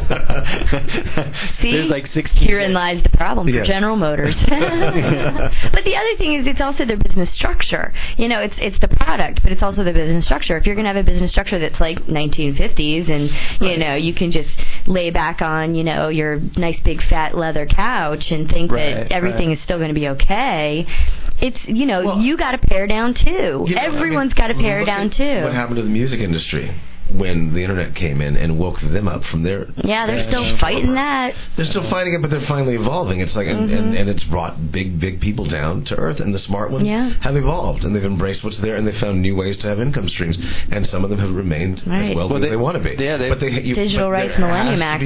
See, there's like 16. Herein lies the problem for General Motors. But the other thing is, it's also their business structure. It's the product, but it's also the business structure. If you're going to have a business structure that's like 1950s, and you can just lay back on your nice big fat leather couch and think that everything is still going to be okay. It's you got to pare down too. Everyone's got to pare down too. What happened to the music industry when the internet came in and woke them up from their they're still fighting that. They're still fighting it, but they're finally evolving. It's like and it's brought big people down to earth, and the smart ones have evolved and they've embraced what's there, and they've found new ways to have income streams, and some of them have remained as well as they want to be. But Digital Rights Millennium Act.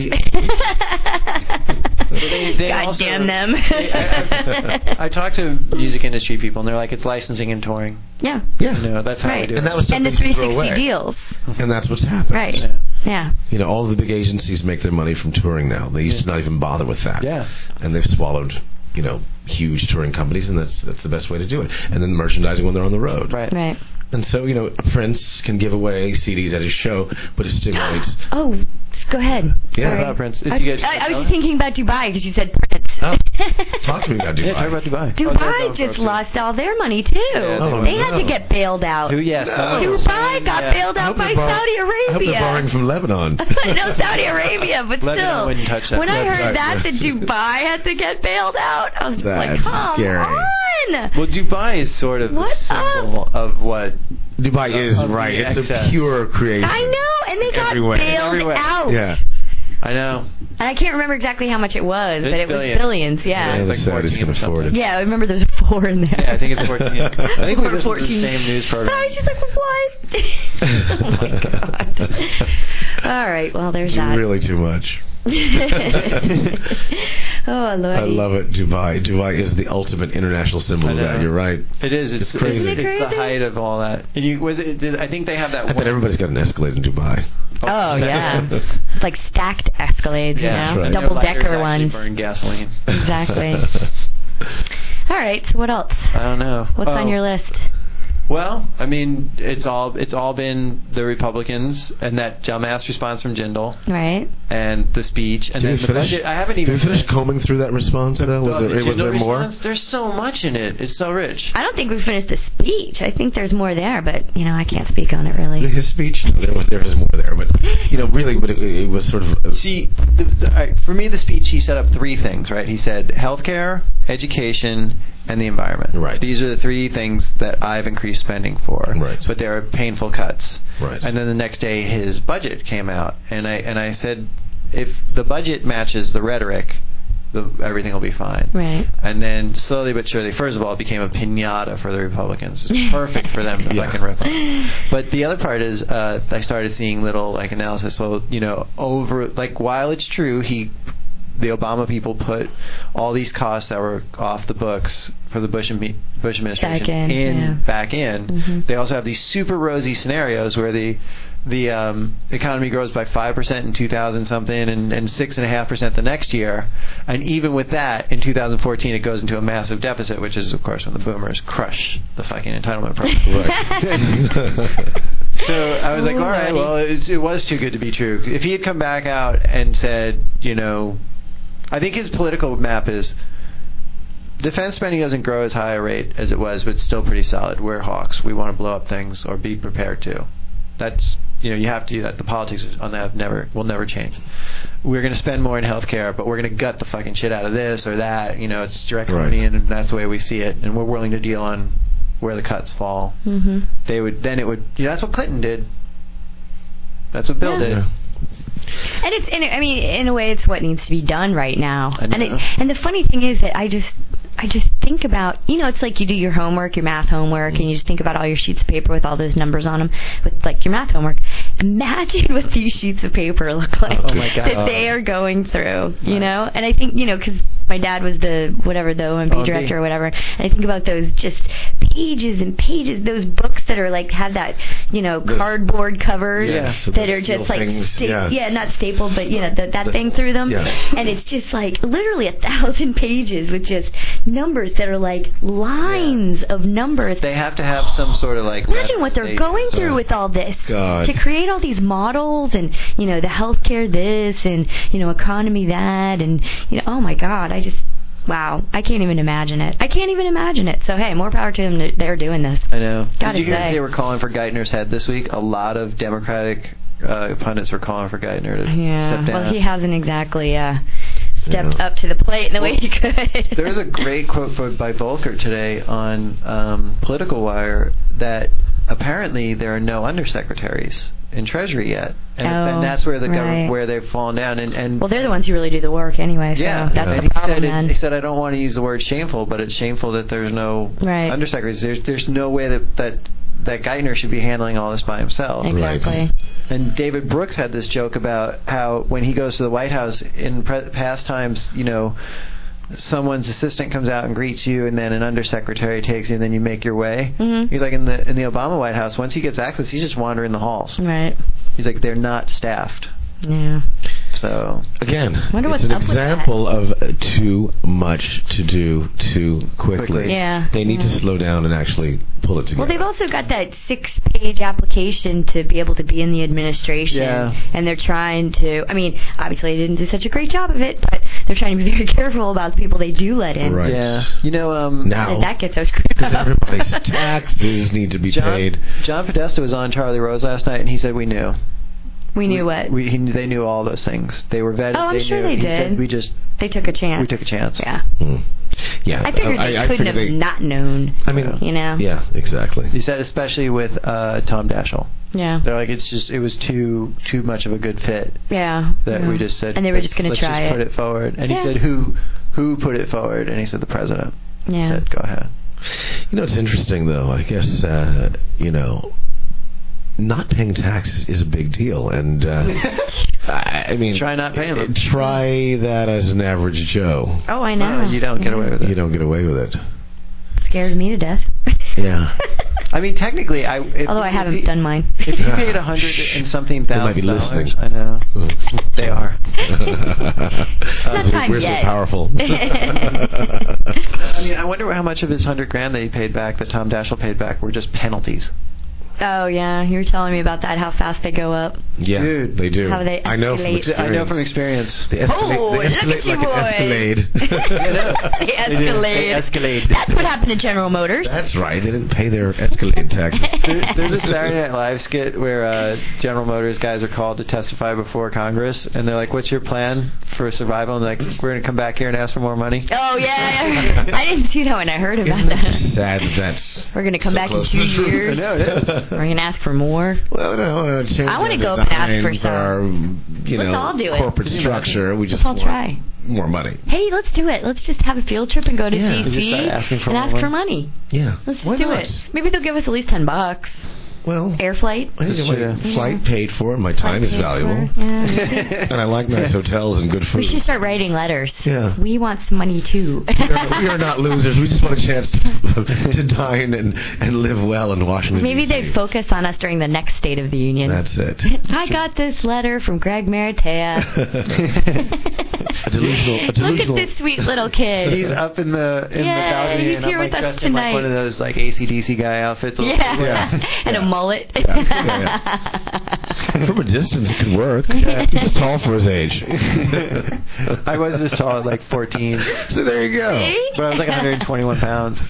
God damn them. I talked to music industry people, and they're like, it's licensing and touring. Yeah. That's how we do it. And that was the 360 deals. And that's what's happened. Right. Yeah. All the big agencies make their money from touring now. They used to not even bother with that. Yeah. And they've swallowed, huge touring companies, and that's the best way to do it. And then merchandising when they're on the road. Right. And so, Prince can give away CDs at his show, but it stimulates. Oh, go ahead. Yeah. About Prince. I was thinking about Dubai because you said Prince. Oh, talk to me about Dubai. Yeah, talk about Dubai. Dubai just lost all their money too. Yeah, they had to get bailed out. Dubai got bailed out by Saudi Arabia. I hope they're borrowing from Lebanon. No, Saudi Arabia, but Lebanon wouldn't touch that. When I heard that Dubai had to get bailed out, I was like, come scary. on. Well, Dubai is sort of the symbol of what Dubai is, right. It's a pure creation. I know, and they got bailed out. Yeah. I know. And I can't remember exactly how much it was, but it was billions, yeah. The like Saudis can afford it. Yeah, I remember there's a 4 in there. Yeah, I think it's 14. I think we listened 14. to the same news program. I was just like, what? Oh, my God. All right, well, there's that. It's really too much. Oh, Lord. I love it, Dubai. Dubai is the ultimate international symbol of that. You're right. It is. It's crazy. It's the height of all that. And I think they have that. I bet everybody's got an Escalade in Dubai. Oh, yeah. It's like stacked Escalades, right. Double-decker ones. Burn gasoline. Exactly. All right, so what else? I don't know. What's on your list? Well, I mean, it's all been the Republicans and that dumbass response from Jindal, right? And the speech, and then the budget. I haven't even finished combing through that response. Was there more? There's so much in it. It's so rich. I don't think we finished the speech. I think there's more there, but I can't speak on it really. His speech, there was more there, but really, but it was sort of. See, for me, the speech, he set up 3 things. Right? He said healthcare, education, and the environment. Right. These are the 3 things that I've increased spending for. Right. But they're painful cuts. Right. And then the next day, his budget came out, and I said, if the budget matches the rhetoric, everything will be fine. Right. And then slowly but surely, first of all, it became a piñata for the Republicans. It's perfect for them to fucking rip on. But the other part is, I started seeing little analysis. Well, while it's true, the Obama people put all these costs that were off the books for the Bush administration back in. Mm-hmm. They also have these super rosy scenarios where the economy grows by 5% in 2000 something and 6.5% the next year, and even with that, in 2014 it goes into a massive deficit, which is of course when the boomers crush the fucking entitlement program. Right. So I was like, all right, well, it was too good to be true. If he had come back out and said, I think his political map is defense spending doesn't grow as high a rate as it was, but it's still pretty solid. We're hawks. We want to blow up things or be prepared to. That's, you have to do that. The politics on that will never change. We're going to spend more in healthcare, but we're going to gut the fucking shit out of this or that. It's draconian, and that's the way we see it. And we're willing to deal on where the cuts fall. Mm-hmm. That's what Clinton did. That's what Bill did. And in a way, it's what needs to be done right now. And the funny thing is that I just think about, it's like you do your homework, your math homework, and you just think about all your sheets of paper with all those numbers on them, with like your math homework. Imagine what these sheets of paper look like that they are going through, And I think, because my dad was the OMB director or whatever, and I think about those just pages and pages, those books that are like, have that, cardboard covers that are just like, not stapled, but, that thing through them. Yeah. And it's just like literally 1,000 pages with just numbers that are like lines of numbers. They have to have some sort of like... Imagine what they're going through with all this. God. To create all these models and, the healthcare this and, economy that and, oh my God, wow, I can't even imagine it. So, hey, more power to them. They're doing this. I know. Did you hear they were calling for Geithner's head this week? A lot of Democratic pundits were calling for Geithner to step down. Well, he hasn't exactly stepped up to the plate in the way he could. There's a great quote by Volcker today on Political Wire that apparently there are no undersecretaries in Treasury yet, and that's where the government, where they've fallen down. And well, they're the ones who really do the work anyway. So that's the problem. He said, I don't want to use the word shameful, but it's shameful that there's no undersecretaries. There's no way that Geithner should be handling all this by himself. Exactly. Right. And David Brooks had this joke about how when he goes to the White House in past times, someone's assistant comes out and greets you, and then an undersecretary takes you, and then you make your way. Mm-hmm. He's like, in the Obama White House, once he gets access, he's just wandering the halls. Right. He's like, they're not staffed. Yeah. So again, it's an example of too much to do too quickly. Yeah. They need to slow down and actually pull it together. Well, they've also got that 6-page application to be able to be in the administration. Yeah. And they're trying to, obviously they didn't do such a great job of it, but they're trying to be very careful about the people they do let in. Right. Yeah. Now that gets so screwed up. Because everybody's taxes need to be paid. John Podesta was on Charlie Rose last night, and he said we knew. We knew what? They knew all those things. They were vetted. Oh, I'm sure they did. Said they took a chance. We took a chance. Yeah. Yeah. I figured they couldn't have not known. Yeah, exactly. He said especially with Tom Daschle. Yeah. They're like, it was too much of a good fit. Yeah. That we just said. And they were just going to try it. Put it forward. And he said, who put it forward? And he said the president. Yeah. He said, go ahead. It's interesting though. I guess not paying taxes is a big deal, and try not paying them. Try that as an average Joe. Oh, I know. You don't get away with it. You don't get away with it. Scares me to death. Yeah. Technically, although I haven't done mine. If you paid $100 and something thousand, they might be listening. I know. They are. We're so powerful. I wonder how much of his $100,000 that he paid back, that Tom Daschle paid back, were just penalties. Oh yeah, you were telling me about that. How fast they go up. Yeah, dude, they do. How they escalate. I know from experience. They escalate like an Escalade. They escalade. That's what happened to General Motors. That's right. They didn't pay their Escalade taxes. There's a Saturday Night Live skit where General Motors guys are called to testify before Congress, and they're like, "What's your plan for survival?" And they're like, "We're going to come back here and ask for more money." Oh yeah, I didn't see that when I heard about that. Sad that's. We're going to come back in 2 years. I know it is. We're going to ask for more. Well, no, I want to go up and ask for some. Our, let's all do corporate it. structure. We just let's all try. More money. Hey, let's do it. Let's just have a field trip and go to D.C. and ask for money. Yeah. Let's just do it. Maybe they'll give us at least $10. Well, air flight. Flight paid for. My time is valuable. Yeah, and I like nice hotels and good food. We should start writing letters. Yeah. We want some money too. we are not losers. We just want a chance to dine and live well in Washington. Maybe they focus on us during the next State of the Union. That's it. I got this letter from Greg Maritea. a delusional. Look at this sweet little kid. He's up in the balcony he's and here I'm with us dressed in tonight. one of those AC/DC guy outfits. Yeah. And a mullet. From a distance, it could work. He's just tall for his age. I was this tall at like 14. So there you go. But I was like 121 pounds.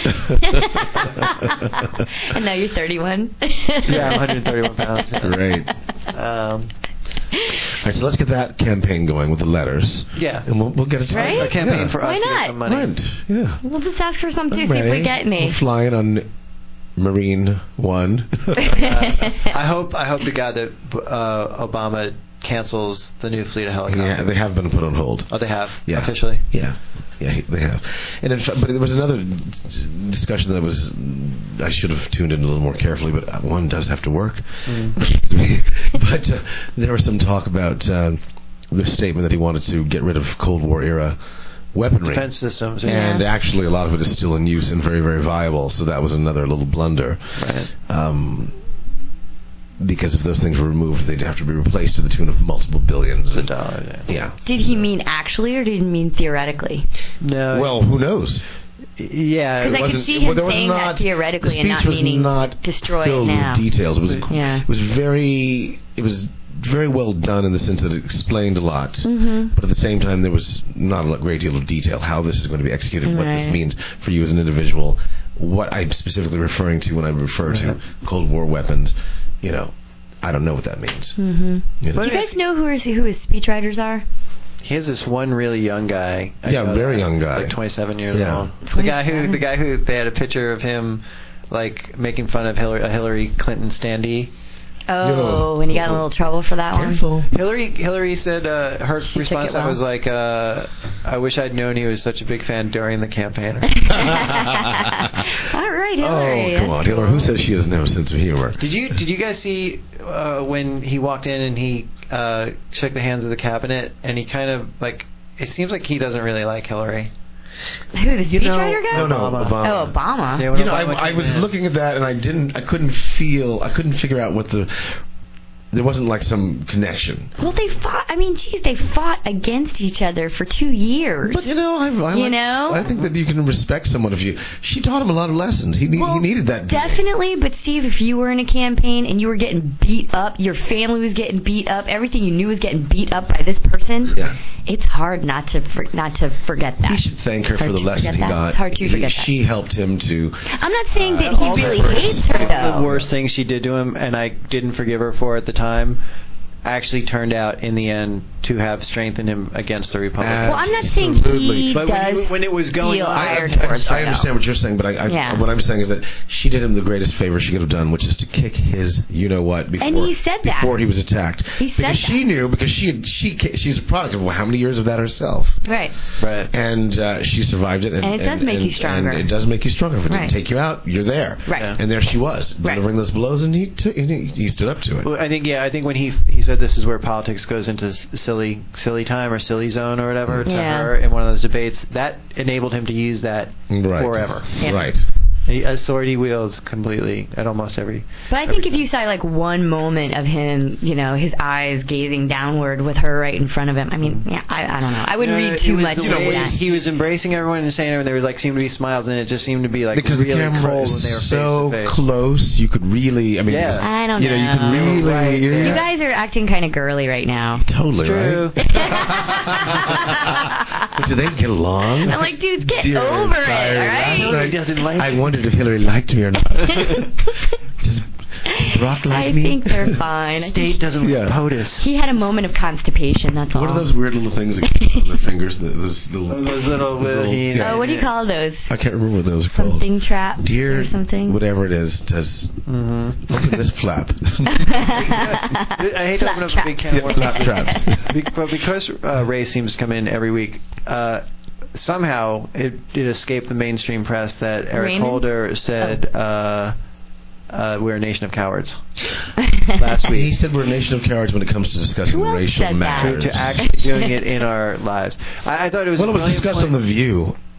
And now you're 31. Yeah, I'm 131 pounds. Great. All right, so let's get that campaign going with the letters. Yeah. And we'll get it started. Right? A campaign for Why us to not? get some money. Right, yeah. We'll just ask for some too, I'm see if we ready. get any. We're flying on Marine One. I hope to God that Obama cancels the new fleet of helicopters. Yeah, they have been put on hold. Oh, they have? Yeah. Officially? Yeah, they have. And in fact, but there was another discussion that I should have tuned in a little more carefully, but one does have to work. But there was some talk about the statement that he wanted to get rid of Cold War era weaponry. Defense systems. And actually, a lot of it is still in use and very, very viable. So that was another little blunder. Right. Because if those things were removed, they'd have to be replaced to the tune of multiple billions of dollars. Yeah. Did he mean actually, or did he mean theoretically? No. Well, who knows? Yeah. Because I could see him saying that theoretically and not meaning destroy it now. With details. It was very well done in the sense that it explained a lot, but at the same time there was not a great deal of detail how this is going to be executed, what this means for you as an individual, what I'm specifically referring to when I refer to Cold War weapons. I don't know what that means. Do you guys know who his speechwriters are? He has this one really young guy. Very young guy, like 27 years old. The guy who they had a picture of him, like making fun of Hillary Clinton standee. Oh, and he got in a little trouble for that one. Hillary said her response to that was like, "I wish I'd known he was such a big fan during the campaign." All right, Hillary. Oh, come on, Hillary. Who says she has no sense of humor? Did you guys see when he walked in and he shook the hands of the cabinet and he kind of like it seems like he doesn't really like Hillary. Who, the speechwriter guy? No, Obama. Oh, Obama. Yeah, I was looking at that and I couldn't figure out what there wasn't like some connection. Well, they fought. I mean, geez, they fought against each other for 2 years. But I think that you can respect someone if she taught him a lot of lessons. He needed that. Definitely, but Steve, if you were in a campaign and you were getting beat up, your family was getting beat up, everything you knew was getting beat up by this person. Yeah. It's hard not to forget that. He should thank her for the lesson he got. It's hard to forget that. She helped him to. I'm not saying that he really hates her, though. The worst thing she did to him, and I didn't forgive her for at the time, actually turned out in the end to have strengthened him against the Republicans. Well, I'm not saying he but does when it was going on, I understand what you're saying, but what I'm saying is that she did him the greatest favor she could have done, which is to kick his you-know-what before, and he said that. Before he was attacked. He said because she knew, because she's a product of how many years of that herself. Right. And she survived it. And it does make you stronger. And it does make you stronger. If it didn't take you out, you're there. Right. And there she was, delivering those blows, and he stood up to it. Well, I think when he said this is where politics goes into silly time or silly zone or whatever to her in one of those debates, that enabled him to use that forever. Yeah. Right. A sword he wields completely at almost every. But I think if you saw like one moment of him, his eyes gazing downward with her right in front of him, I mean, I don't know. I wouldn't read too much into that. He was embracing everyone and saying everything. There was seemed to be smiles, and it just seemed to be like because really the camera cold when they were so face to face. close. You could really, I don't know. You could really. You guys are acting kind of girly right now. Totally, true. Right? Do they get along? I'm like, dudes, get over it, all right? He doesn't like I wondered if Hillary liked me or not. Does Brock like me? I think they're fine. State doesn't like POTUS. He had a moment of constipation, that's all. What are those weird little things that keep on their fingers? Those little what do you call those? I can't remember what those are called. Something trap Deer, or something? Whatever it is, does... Look at this flap. I hate to open up a big can of worms. Flap traps. But because Ray seems to come in every week, somehow it escaped the mainstream press that Eric Holder said we're a nation of cowards last week. He said we're a nation of cowards when it comes to discussing racial matters. To actually doing it in our lives. I thought it was. Well, it was discussed on The View.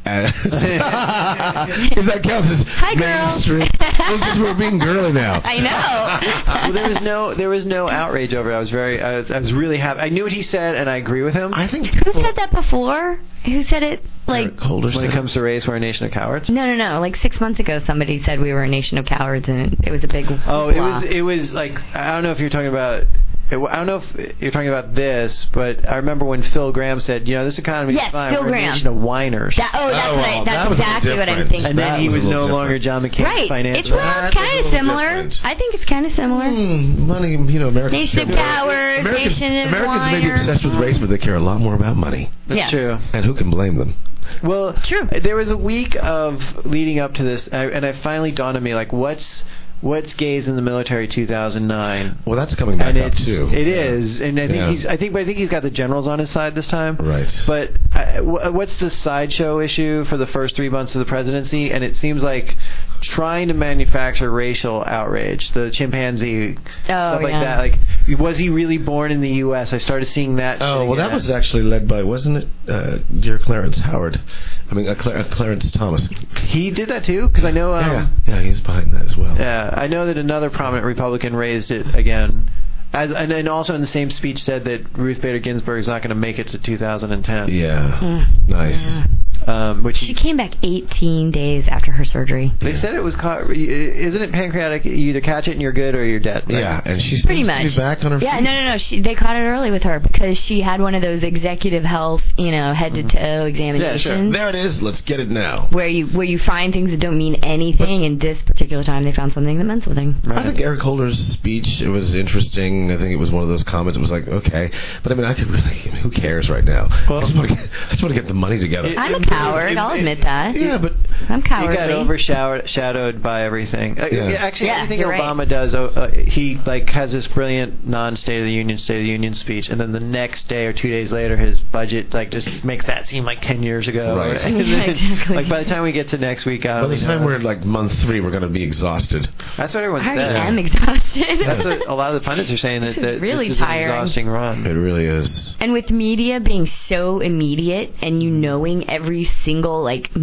If that counts as Hi, girl. mainstream. Because we're being girly now. I know. Well, there was no outrage over it. I was really happy. I knew what he said, and I agree with him. I think Who said that before? Who said it? Like, Eric Holder when said it comes to race, we're a nation of cowards. no. Like 6 months ago, somebody said we were a nation of cowards, and it was a big. Oh, block. it was like, I don't know if you're talking about. I don't know if you're talking about this, but I remember when Phil Graham said, this economy is Yes, fine. Phil We're Graham. a nation of whiners. That's that was exactly what I'm different. thinking. And then he was no longer John McCain. Right. Financial. It's well, That's a kind little of similar. different. I think it's kind of similar. money, Americans. Nation of cowards, nation of Americans may be whiners. obsessed with race, but they care a lot more about money. That's Yeah. true. And who can blame them? Well, True. There was a week of leading up to this, and I finally dawned on me, like, what's Gays in the Military 2009? Well, that's coming back And up too. It is, and I think Yeah. I think he's got the generals on his side this time. Right. But what's the sideshow issue for the first 3 months of the presidency? And it seems like trying to manufacture racial outrage, the chimpanzee stuff like yeah. that. Like, was he really born in the U.S.? I started seeing that. Oh, shit well, that again. was actually led by, wasn't it, dear Clarence Howard? I mean, Clarence Thomas. He did that too, because I know. Yeah, he's behind that as well. Yeah, I know that another prominent Republican raised it again, and also in the same speech said that Ruth Bader Ginsburg is not going to make it to 2010. Yeah, nice. Which She came back 18 days after her surgery. they said it was caught. Isn't it pancreatic? You either catch it and you're good, or you're dead. Right? Yeah, and she's Pretty to much. be back on her feet. Yeah, no. They caught it early with her because she had one of those executive health, head to toe examinations. There it is. Let's get it now. Where you find things that don't mean anything, and this particular time they found something that meant something. Right. I think Eric Holder's speech, it was interesting. I think it was one of those comments. It was like, okay, but I mean, who cares right now? Well, I just want to get the money together. I'm a coward. I'll admit that. Yeah, but I'm He cowardly. got overshadowed by everything. Actually, Yeah, everything you're right. Obama does, he has this brilliant non-State of the Union speech, and then the next day or 2 days later, his budget just makes that seem like 10 years ago. Right. And then, Yeah, exactly. Like by the time we get to next week, by the time we're at like month 3, we're going to be exhausted. that's what everyone I said. already am exhausted. That's what a lot of the pundits are saying, that Really this is tiring. an exhausting run. It really is. And with media being so immediate and you knowing every single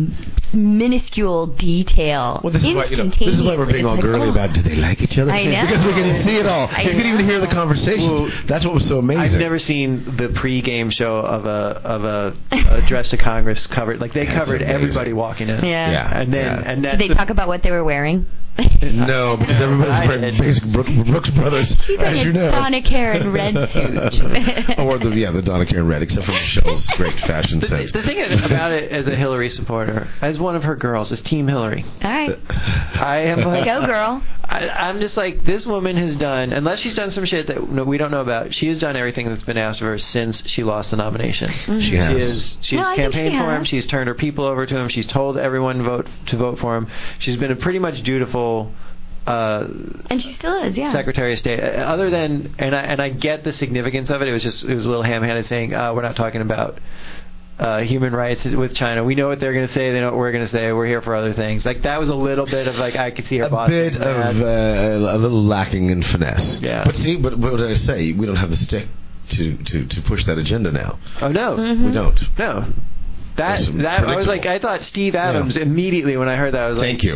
minuscule detail, Well, this is why we're being all girly about. Do they like each other? I know. Because we can see it all. I You can even hear the know. conversations. Well, That's what was so amazing. I've never seen the pre-game show of a address to Congress covered. Like they That's covered amazing. everybody walking in. Yeah. And then Yeah. and that's Did they talk about what they were wearing? No, because everybody's wearing basic Brooks Brothers, She's as you wearing know. a Donna Karen red suit. Or the Donna Karen red, except for Michelle's great fashion sense. The thing about it, as a Hillary supporter, as one of her girls, is Team Hillary. All right. I am like, Go, girl. I'm just like, this woman has done, unless she's done some shit that we don't know about, she has done everything that's been asked of her since she lost the nomination. She has. She's No, I think campaigned she for him. has. She's turned her people over to him. She's told everyone to vote for him. She's been a pretty much dutiful And she still is, yeah. Secretary of State. Other than, and I get the significance of it. It was a little ham-handed saying, we're not talking about human rights with China. We know what they're going to say. They know what we're going to say. We're here for other things. Like that was a little bit of I could see her boss. A bit of a little lacking in finesse. Yeah. But see, but what did I say? We don't have the stick to push that agenda now. Oh no, Mm-hmm. We don't. no. That It's I was like, predictable. I thought Steve Adams immediately when I heard that. I was Thank like, you.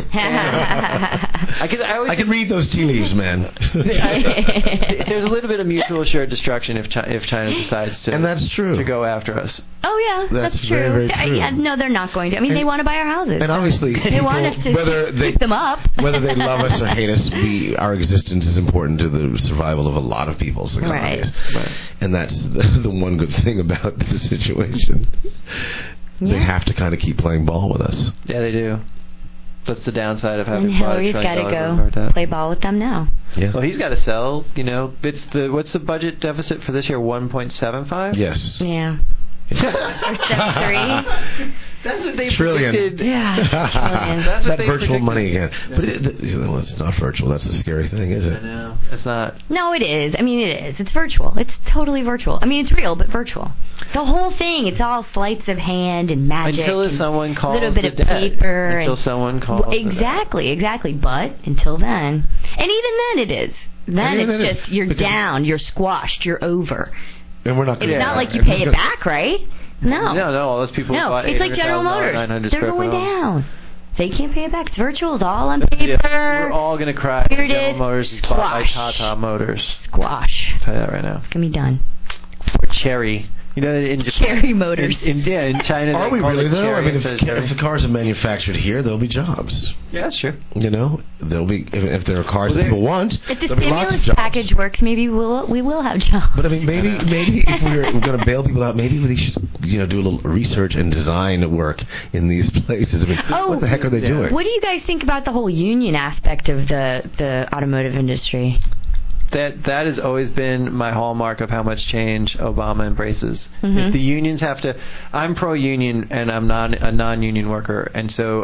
I always I can read those tea leaves, man. there's a little bit of mutual assured destruction if China decides to And that's true. to go after us. Oh, yeah, That's that's true. very, very true. Yeah, no, they're not going to. I mean, they want to buy our houses. And obviously, they want us to whether they keep them up. whether they love us or hate us, our existence is important to the survival of a lot of people's economies. Right. And that's the one good thing about the situation. They Yeah. have to kind of keep playing ball with us. Yeah, they do. That's the downside of And having bought a Hillary's $1 got to trillion worth go of play ball with them now. Yeah. Well, he's got to sell. It's what's the budget deficit for this year? 1.75. Yes. Yeah. Or 7.3. That's what they Trillion. predicted. Yeah. Trillion. That's what That they virtual predicted. money again. But it's not virtual. That's the scary thing, is I it? know. It's not. No, it is. I mean, it is. It's virtual. It's totally virtual. I mean, it's real, but virtual. The whole thing, it's all sleights of hand and magic. Until and someone calls little bit the of debt. paper. Until and, someone calls the debt. Exactly. But until then. And even then it is. Then Even it's then just, you're because- down, you're squashed, you're over. And we're not It's gonna, not like you and pay who's it gonna- back, right? No. No. All those people who No, bought it's like General $800,000, Motors. 900 They're square going foot homes. down. They can't pay it back. It's virtual. It's all on paper. Yeah, we're all gonna cry. Here it General is. Motors is bought by Squash. Tata Motors. Squash. I'll tell you that right now. It's going to be done. Or Cherry. You know, in Japan, Cherry Motors. in China. Are they we call really it though? Cherry I mean, instead of if Cherry. the cars are manufactured here, there'll be jobs. Yeah, that's true. You know, there'll be if there are cars Well, that people want. If the there'll be lots of stimulus jobs. package works, maybe we will have jobs. But I mean, maybe if we're going to bail people out, maybe we should do a little research and design work in these places. I mean, what the heck are they doing? What do you guys think about the whole union aspect of the automotive industry? That has always been my hallmark of how much change Obama embraces. Mm-hmm. If the unions have to, I'm pro-union and I'm not a non-union worker, and so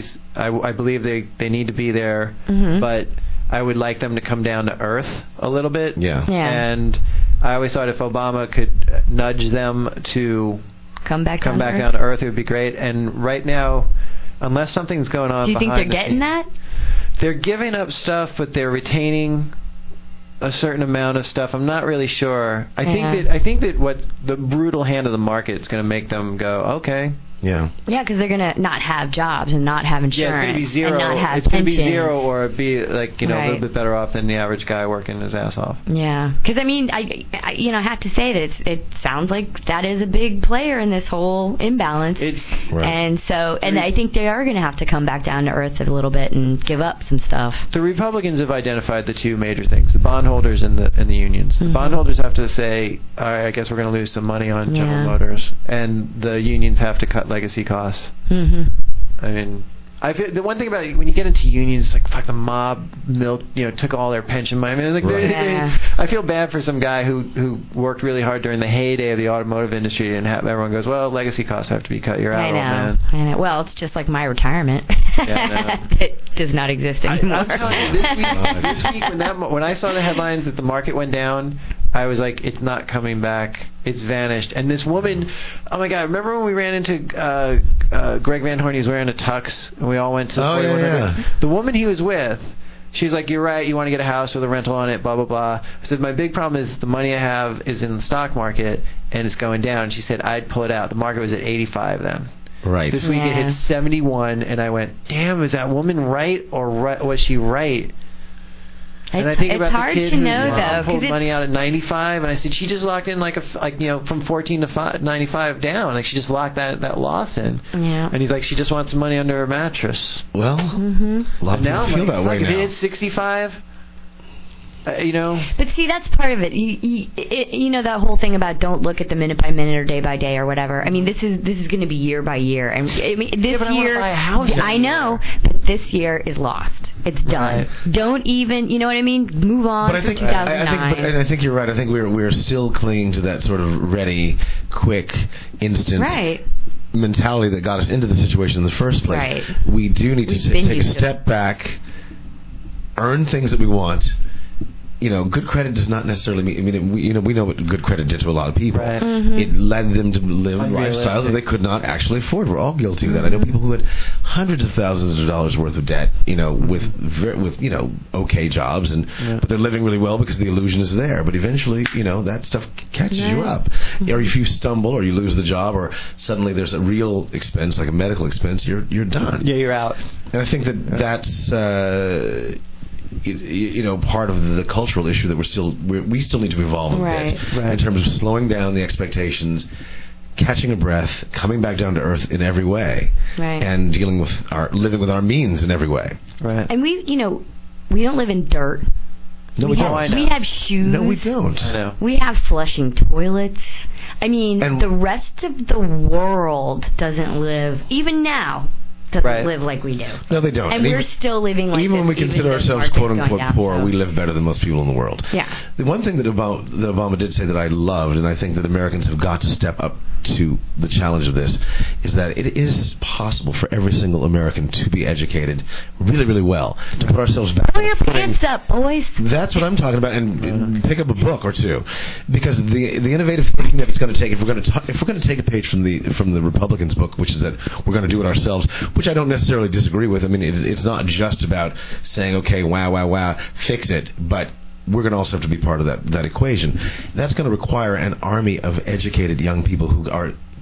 I believe they need to be there, Mm-hmm. but I would like them to come down to earth a little bit. Yeah. And I always thought if Obama could nudge them to Come back down to earth, it would be great. And right now, unless something's going on, do you think behind they're getting the that? They're giving up stuff, but they're retaining a certain amount of stuff. I'm not really sure. I think that what's the brutal hand of the market is going to make them go, okay. Yeah. Yeah, because they're going to not have jobs and not have insurance. Yeah, it's going to be zero. And not have It's going to be pension. zero, or be like a little bit better off than the average guy working his ass off. Yeah, because I mean, I have to say that it sounds like that is a big player in this whole imbalance. Right. And so, and I think they are going to have to come back down to earth a little bit and give up some stuff. The Republicans have identified the two major things: the bondholders and the unions. Mm-hmm. The bondholders have to say, all right, I guess we're going to lose some money on General Motors, and the unions have to cut legacy costs. Mm-hmm. I mean, I feel the one thing about when you get into unions, it's like fuck, the mob took all their pension money. I mean, like I feel bad for some guy who worked really hard during the heyday of the automotive industry, and everyone goes, well, legacy costs have to be cut. You're out, old man. I know. Well, it's just like my retirement. Yeah, It does not exist anymore. I'm telling you, this week when I saw the headlines that the market went down, I was like, it's not coming back. It's vanished. And this woman, oh my God, remember when we ran into Greg Van Horn? He was wearing a tux, and we all went to the woman he was with. She's like, you're right, you want to get a house with a rental on it, blah, blah, blah. I said, my big problem is the money I have is in the stock market, and it's going down. She said, I'd pull it out. The market was at 85 then. Right. This week it hit 71, and I went, damn, is that woman right, or was she right? And I think about the kid whose mom pulled money out at 95, and I said she just locked in from 14 to 95 down. Like she just locked that loss in. Yeah. And he's like, she just wants money under her mattress. Well, a lot of people feel that way now. If it hits 65, But see, that's part of it. You know that whole thing about don't look at the minute by minute or day by day or whatever. I mean, this is going to be year by year. I mean, this but year, I want to buy a house. I know, but this year is lost. It's done. Right. Don't even, you know what I mean? Move on. But I think, to 2009. I think you're right. I think we're still clinging to that sort of ready, quick, instant. Right. mentality that got us into the situation in the first place. Right. We do need to take a step back, earn things that we want. You know, good credit does not necessarily mean. I mean, we know what good credit did to a lot of people. Right. Mm-hmm. It led them to live lifestyles that they could not actually afford. We're all guilty of that. I know people who had hundreds of thousands of dollars worth of debt. You know, with okay jobs, but they're living really well because the illusion is there. But eventually, that stuff catches you up. Or if you stumble, or you lose the job, or suddenly there's a real expense like a medical expense, you're done. Yeah, you're out. And I think that's. Part of the cultural issue that we still need to evolve a bit in terms of slowing down the expectations, catching a breath, coming back down to earth in every way, and living with our means in every way. Right. And we don't live in dirt. No, we don't. We have shoes. No, we don't. I know. We have flushing toilets. I mean, and the rest of the world doesn't live, even now, live like we do. No, they don't. And we're still living like even this. When we consider ourselves quote-unquote poor, we live better than most people in the world. Yeah. The one thing that Obama did say that I loved, and I think that Americans have got to step up to the challenge of this, is that it is possible for every single American to be educated really, really well, to put ourselves back. Pull your pants up, boys. That's what I'm talking about, and pick up a book or two, because the innovative thinking that it's going to take, if we're going to take a page from the Republicans' book, which is that we're going to do it ourselves, which I don't necessarily disagree with. I mean, it's not just about saying, okay, wow, fix it, but we're going to also have to be part of that equation. That's going to require an army of educated young people who are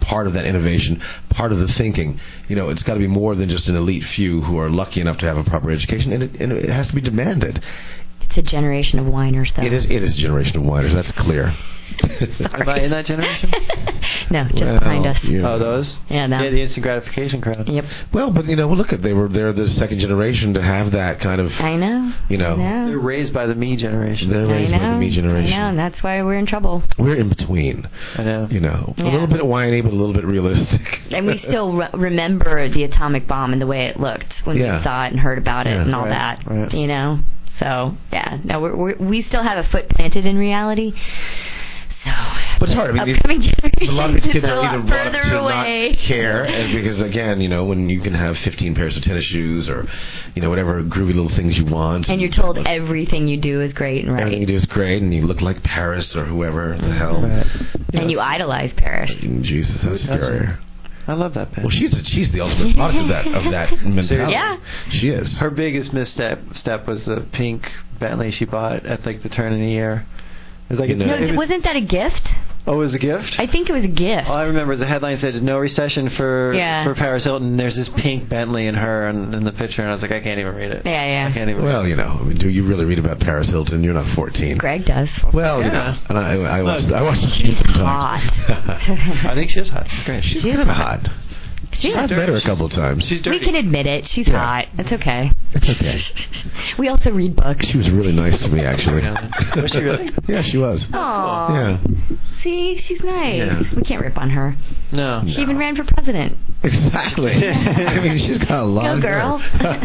part of that innovation, part of the thinking. It's got to be more than just an elite few who are lucky enough to have a proper education, and it has to be demanded. It's a generation of whiners, though. It is a generation of whiners. That's clear. Am I in that generation? No, just behind us. Oh, those? Yeah, no. Yeah, the instant gratification crowd. Yep. Well, but look at they're the second generation to have that kind of. I know. They're raised by the me generation. They're raised by the me generation. I know, and that's why we're in trouble. We're in between. I know. A little bit whiny, but a little bit realistic. And we still remember the atomic bomb and the way it looked when we saw it and heard about it and all that. Right. So we still have a foot planted in reality. So, but it's hard. I mean, upcoming generations a lot of these kids are are either brought up further to away. not care, because again, when you can have 15 pairs of tennis shoes or whatever groovy little things you want, and you're told everything you do is great and right. Everything you do is great, and you look like Paris or whoever the hell. Right. And you idolize Paris. Jesus, that's scary. I love that bitch. Well, she's the ultimate product of that mentality. Yeah. She is. Her biggest misstep was the pink Bentley she bought at the turn of the year. It was like wasn't that a gift? Oh, it was a gift? I think it was a gift. All I remember is the headline said, "No recession for Paris Hilton." There's this pink Bentley and her in the picture, and I was like, I can't even read it. Yeah. I can't even read it. Do you really read about Paris Hilton? You're not 14. Greg does. Well, and I watched the sometimes. Hot. I think she's hot. She's great. She's kind of hot. I've met her a couple of times. She's dirty. We can admit it. She's hot. It's okay. It's okay. We also read books. She was really nice to me, actually. Was she really? Yeah, she was. Aww. Yeah. See, she's nice. Yeah. We can't rip on her. No. She even ran for president. Exactly. I mean, she's got a lot of girl.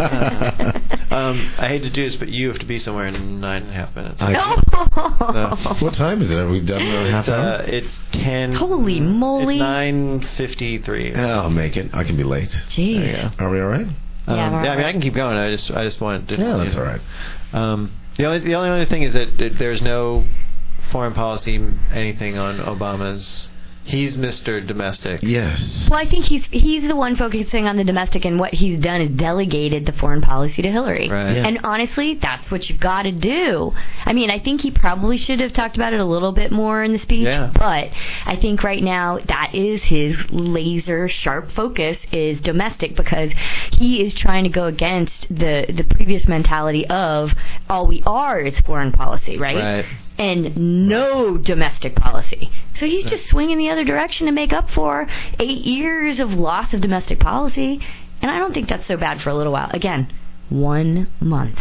I hate to do this, but you have to be somewhere in 9.5 minutes. What time is it? Are we done in a half hour? It's 10. Holy moly. It's 9:53. I'll make it. I can be late. Jeez. Are we all right? Yeah, I mean, I can keep going. I just wanted to. Yeah, that's all right. The only other thing is that there's no foreign policy anything on Obama's. He's Mr. Domestic. Yes. Well, I think he's the one focusing on the domestic, and what he's done is delegated the foreign policy to Hillary. Right. Yeah. And honestly, that's what you've got to do. I mean, I think he probably should have talked about it a little bit more in the speech, but I think right now that is his laser sharp focus is domestic, because he is trying to go against the previous mentality of all we are is foreign policy, right? And no domestic policy. So he's just swinging the other direction to make up for 8 years of loss of domestic policy. And I don't think that's so bad for a little while. Again, 1 month.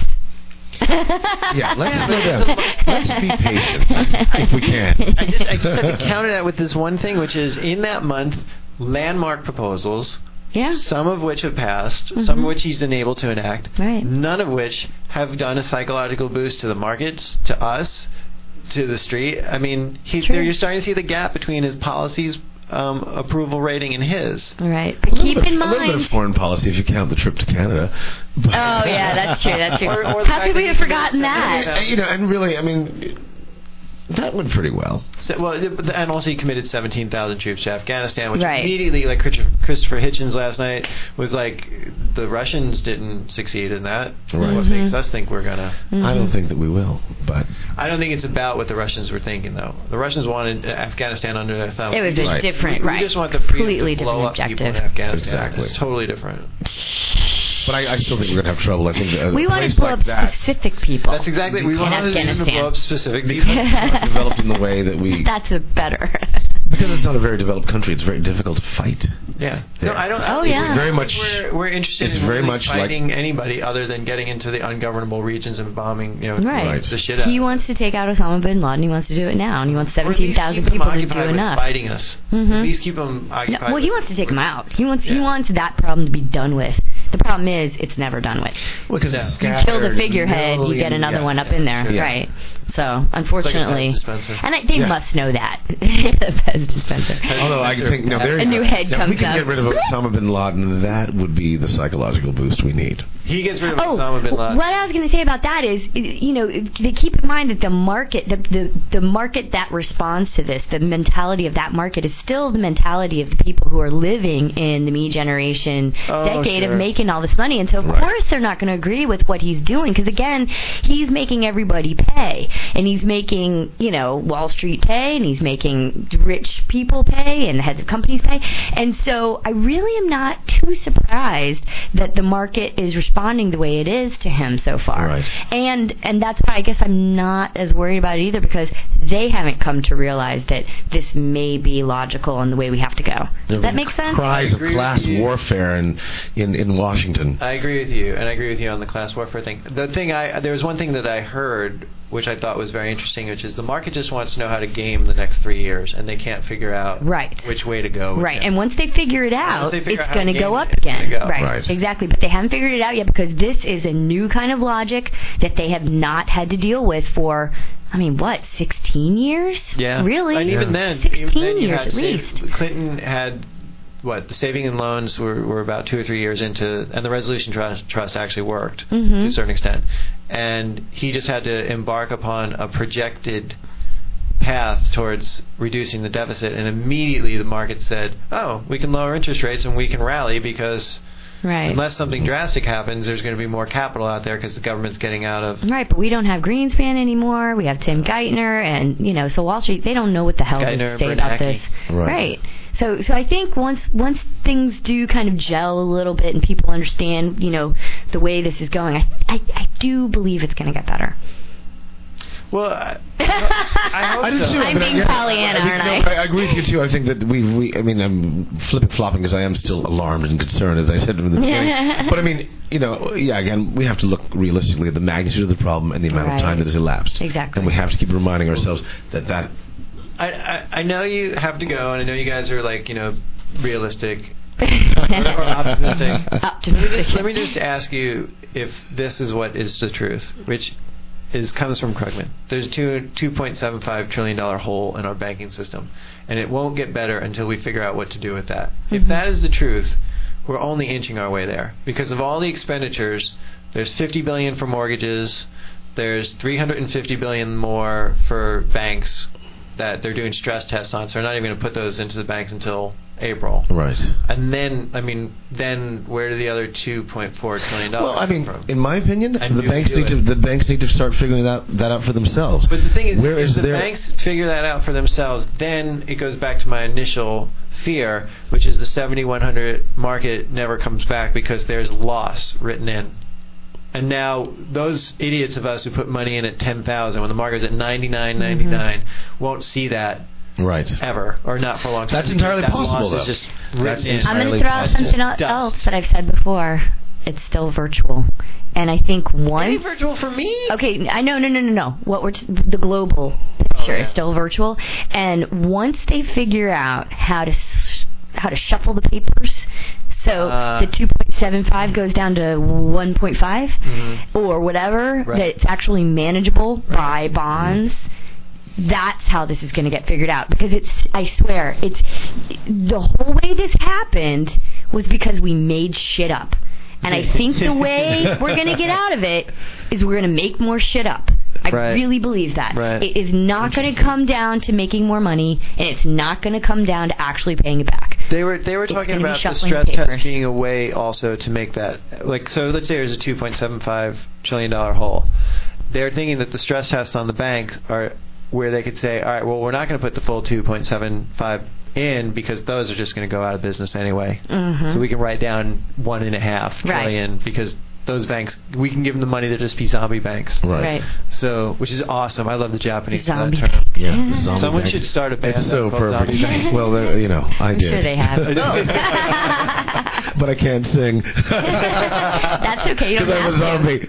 Yeah, let's be patient if we can. I just have to counter that with this one thing, which is in that month, landmark proposals. Yeah. Some of which have passed, some of which he's been able to enact, none of which have done a psychological boost to the markets, to us, to the street. I mean, you're starting to see the gap between his policies approval rating and his. Right. But keep in mind... A little bit of foreign policy if you count the trip to Canada. Oh, yeah, that's true. That's true. Or how could we have forgotten that? And really, I mean... That went pretty well. And also he committed 17,000 troops to Afghanistan, which immediately, like Christopher Hitchens last night, was like, the Russians didn't succeed in that. Right. What makes us think we're going to... I don't think that we will, but... I don't think it's about what the Russians were thinking, though. The Russians wanted Afghanistan under their thumb. It would be different, we just want the freedom to blow up objective. people in Afghanistan. Exactly. It's totally different. But I still think we're going to have trouble. I think we want to blow up specific people. That's exactly. We want to blow up specific people. Because it's not developed in the way that we... That's better. Because it's not a very developed country, it's very difficult to fight. Yeah. No, I don't. It's very much. We're interested in very much fighting like anybody other than getting into the ungovernable regions and bombing. Right. The shit out. He wants to take out Osama bin Laden. He wants to do it now, and he wants 17,000 people to do enough. Fighting us. At least keep them occupied. No, well, he wants to take them out. He wants that problem to be done with. The problem is, it's never done with. Well, because you kill the figurehead, you get another one up in there, right? So, unfortunately, and they must know that. The Pez dispenser. Although I think a new head comes up. If we can get rid of Osama bin Laden, that would be the psychological boost we need. He gets rid of Osama bin Laden. What I was going to say about that is, they keep in mind that the market, the market that responds to this, the mentality of that market is still the mentality of the people who are living in the me generation decade of make making all this money, and so of course they're not going to agree with what he's doing, because again, he's making everybody pay, and he's making, you know, Wall Street pay, and he's making rich people pay, and heads of companies pay, and so I really am not too surprised that the market is responding the way it is to him so far. Right. And that's why I guess I'm not as worried about it either, because they haven't come to realize that this may be logical in the way we have to go. Does that make sense? Cries of class warfare in Washington. I agree with you, and I agree with you on the class warfare thing. There was one thing that I heard, which I thought was very interesting, which is the market just wants to know how to game the next 3 years, and they can't figure out which way to go. Right, and once they figure it out, it's going to go up it's again. Go. Right, exactly. But they haven't figured it out yet, because this is a new kind of logic that they have not had to deal with for, 16 years? Yeah. Really? And even then, 16 years at least. Clinton had, the saving and loans were about 2 or 3 years into, and the resolution trust actually worked to a certain extent. And he just had to embark upon a projected path towards reducing the deficit, and immediately the market said, oh, we can lower interest rates and we can rally, because unless something drastic happens, there's going to be more capital out there because the government's getting out of... Right, but we don't have Greenspan anymore. We have Tim Geithner, and, so Wall Street, they don't know what the hell to say about this. Right. So I think once things do kind of gel a little bit and people understand, the way this is going, I do believe it's going to get better. Well, I hope I do so. too. I'm being Pollyanna, aren't I? I agree with you too. I think that I'm flip-flopping because I am still alarmed and concerned, as I said in the beginning. But again, we have to look realistically at the magnitude of the problem and the amount of time that has elapsed. Exactly. And we have to keep reminding ourselves that. I know you have to go, and I know you guys are realistic. Or optimistic. Let me just ask you if this is what is the truth, which comes from Krugman. There's a $2.75 trillion hole in our banking system, and it won't get better until we figure out what to do with that. Mm-hmm. If that is the truth, we're only inching our way there. Because of all the expenditures, there's $50 billion for mortgages, there's $350 billion more for banks that they're doing stress tests on, so they're not even going to put those into the banks until April. Right. And then where do the other $2.4 trillion come from? In my opinion, the banks need to start figuring that out for themselves. But the thing is, if the banks figure that out for themselves, then it goes back to my initial fear, which is the 7100 market never comes back because there's loss written in. And now those idiots of us who put money in at 10,000 when the market's at 99.99 won't see that ever, or not for a long time. That's entirely possible, though. Just I'm going to throw out something else that I've said before. It's still virtual. And I think once... It's virtual for me? Okay, I know, no. The global picture is still virtual. And once they figure out how to shuffle the papers... So the 2.75 goes down to 1.5 or whatever, that it's actually manageable by bonds. That's how this is going to get figured out. Because I swear, the whole way this happened was because we made shit up. And I think the way we're going to get out of it is we're going to make more shit up. I really believe that. Right. It is not going to come down to making more money, and it's not going to come down to actually paying it back. They were talking about the stress test being a way also to make that, so let's say there's a $2.75 trillion hole. They're thinking that the stress tests on the banks are where they could say, all right, well, we're not going to put the full 2.75 in because those are just going to go out of business anyway. So we can write down $1.5 trillion because those banks, we can give them the money to just be zombie banks. Right. So, which is awesome. I love the Japanese zombie for that term. Yeah. Someone should start a band. It's so called perfect. Zombie Bank. Well, I did. I'm sure they have. But I can't sing. That's okay. Because I'm a zombie.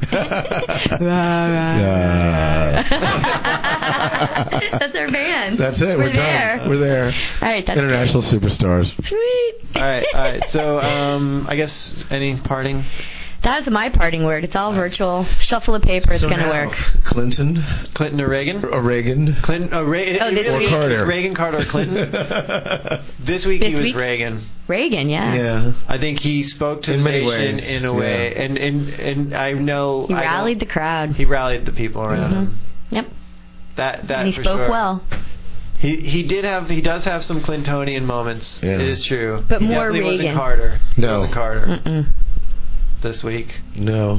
That's our band. That's it. We're there. done. We're there. All right. That's International superstars. Sweet. All right. So, I guess any parting? That's my parting word. It's all virtual. Shuffle of paper. It's going to work. Clinton or Reagan? Or Reagan. Clinton. Or Carter. It's Reagan, Carter, or Clinton. This week he was Reagan. Reagan, yeah. Yeah. I think he spoke to the nation in a way, and I know he rallied the crowd. He rallied the people around him. Yep. That and he for spoke sure. well. He does have some Clintonian moments. Yeah. It is true. But he more definitely Reagan. Wasn't Carter. No. He wasn't Carter. this week? No.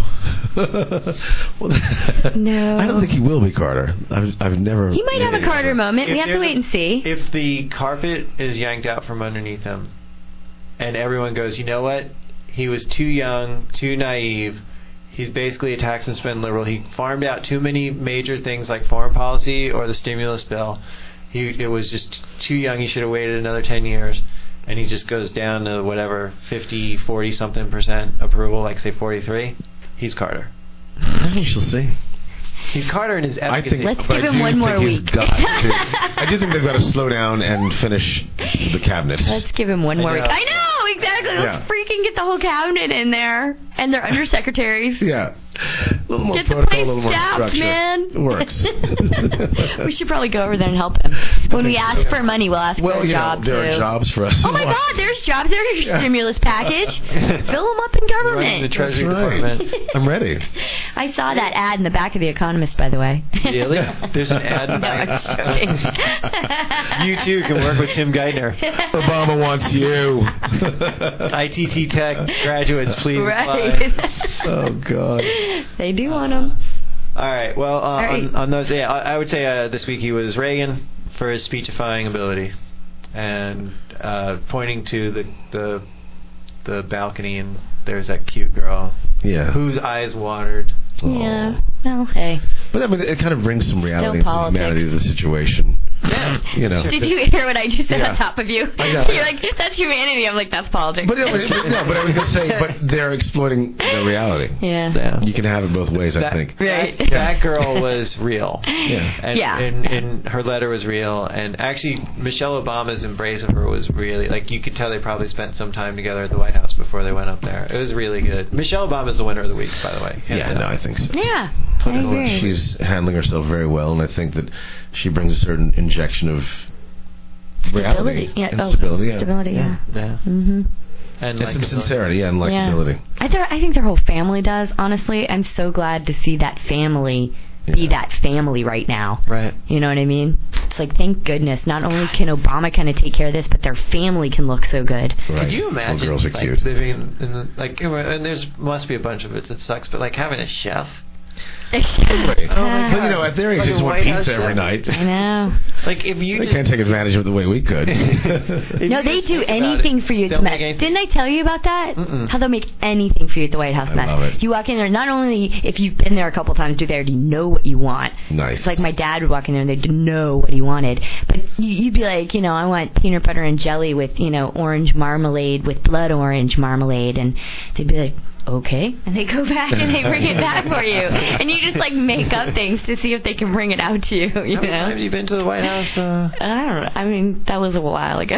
No. I don't think he will be Carter. I've never. He might have a Carter moment. We have to wait and see. If the carpet is yanked out from underneath him, and everyone goes, you know what? He was too young, too naive. He's basically a tax and spend liberal. He farmed out too many major things like foreign policy or the stimulus bill. It was just too young. He should have waited another 10 years. And he just goes down to whatever, 50, 40-something% approval, like say 43. He's Carter. We shall see. He's Carter in his efficacy. Let's give him one more week. I do think they've got to slow down and finish the cabinet. Let's give him one more week. I know, exactly. Let's freaking get the whole cabinet in there. And their undersecretaries. Yeah. A little more get protocol, the a little more staffed, structure. man. It works. We should probably go over there and help him. When we ask for money, we'll ask for a job, there too. are jobs for us. Oh, my God, there's jobs. There's your stimulus package. Fill them up in government. Running the Treasury That's right. Department. I'm ready. I saw that ad in the back of The Economist, by the way. Really? There's an ad in the No, I'm back. just joking. You, too, can work with Tim Geithner. Obama wants you. ITT Tech graduates, please Right. apply. Oh, God. They do want them. All right. Well, right. On those, I would say this week he was Reagan for his speechifying ability, and pointing to the balcony, and there's that cute girl, whose eyes watered. Yeah. Well, hey. But I mean, it kind of brings some reality and some politics. humanity to the situation. Yeah. You know. Did you hear what I just said on top of you? I You're like, that's humanity. I'm like, that's politics. But I was going to say, but they're exploiting the reality. Yeah. You can have it both ways, I think. Right. That girl was real. Yeah. And her letter was real. And actually, Michelle Obama's embrace of her was really, like, you could tell they probably spent some time together at the White House before they went up there. It was really good. Michelle Obama's the winner of the week, by the way. I think so. Yeah. I agree. She's handling herself very well, and I think that she brings a certain injection of reality and stability. Stability, yeah. Mm-hmm. And some sincerity, and likability. I think their whole family does, honestly. I'm so glad to see that family be that family right now. Right. You know what I mean? It's like, thank goodness, not only can Obama kind of take care of this, but their family can look so good. Right. Could you imagine, Those girls are cute. living in the, and there's must be a bunch of it that sucks, but like having a chef. But at their age, they just want pizza every night. I know. Like if you they can't take advantage of it the way we could. No, they do anything for you. Didn't I tell you about that? Mm-mm. How they'll make anything for you at the White House. I love it. You walk in there, not only if you've been there a couple times, do they already know what you want. Nice. It's like my dad would walk in there and they'd know what he wanted. But you'd be like, I want peanut butter and jelly with, orange marmalade with blood orange marmalade. And they'd be like, okay, and they go back and they bring it back for you, and you just like make up things to see if they can bring it out to you. How many times have you been to the White House? I don't know. I mean, that was a while ago.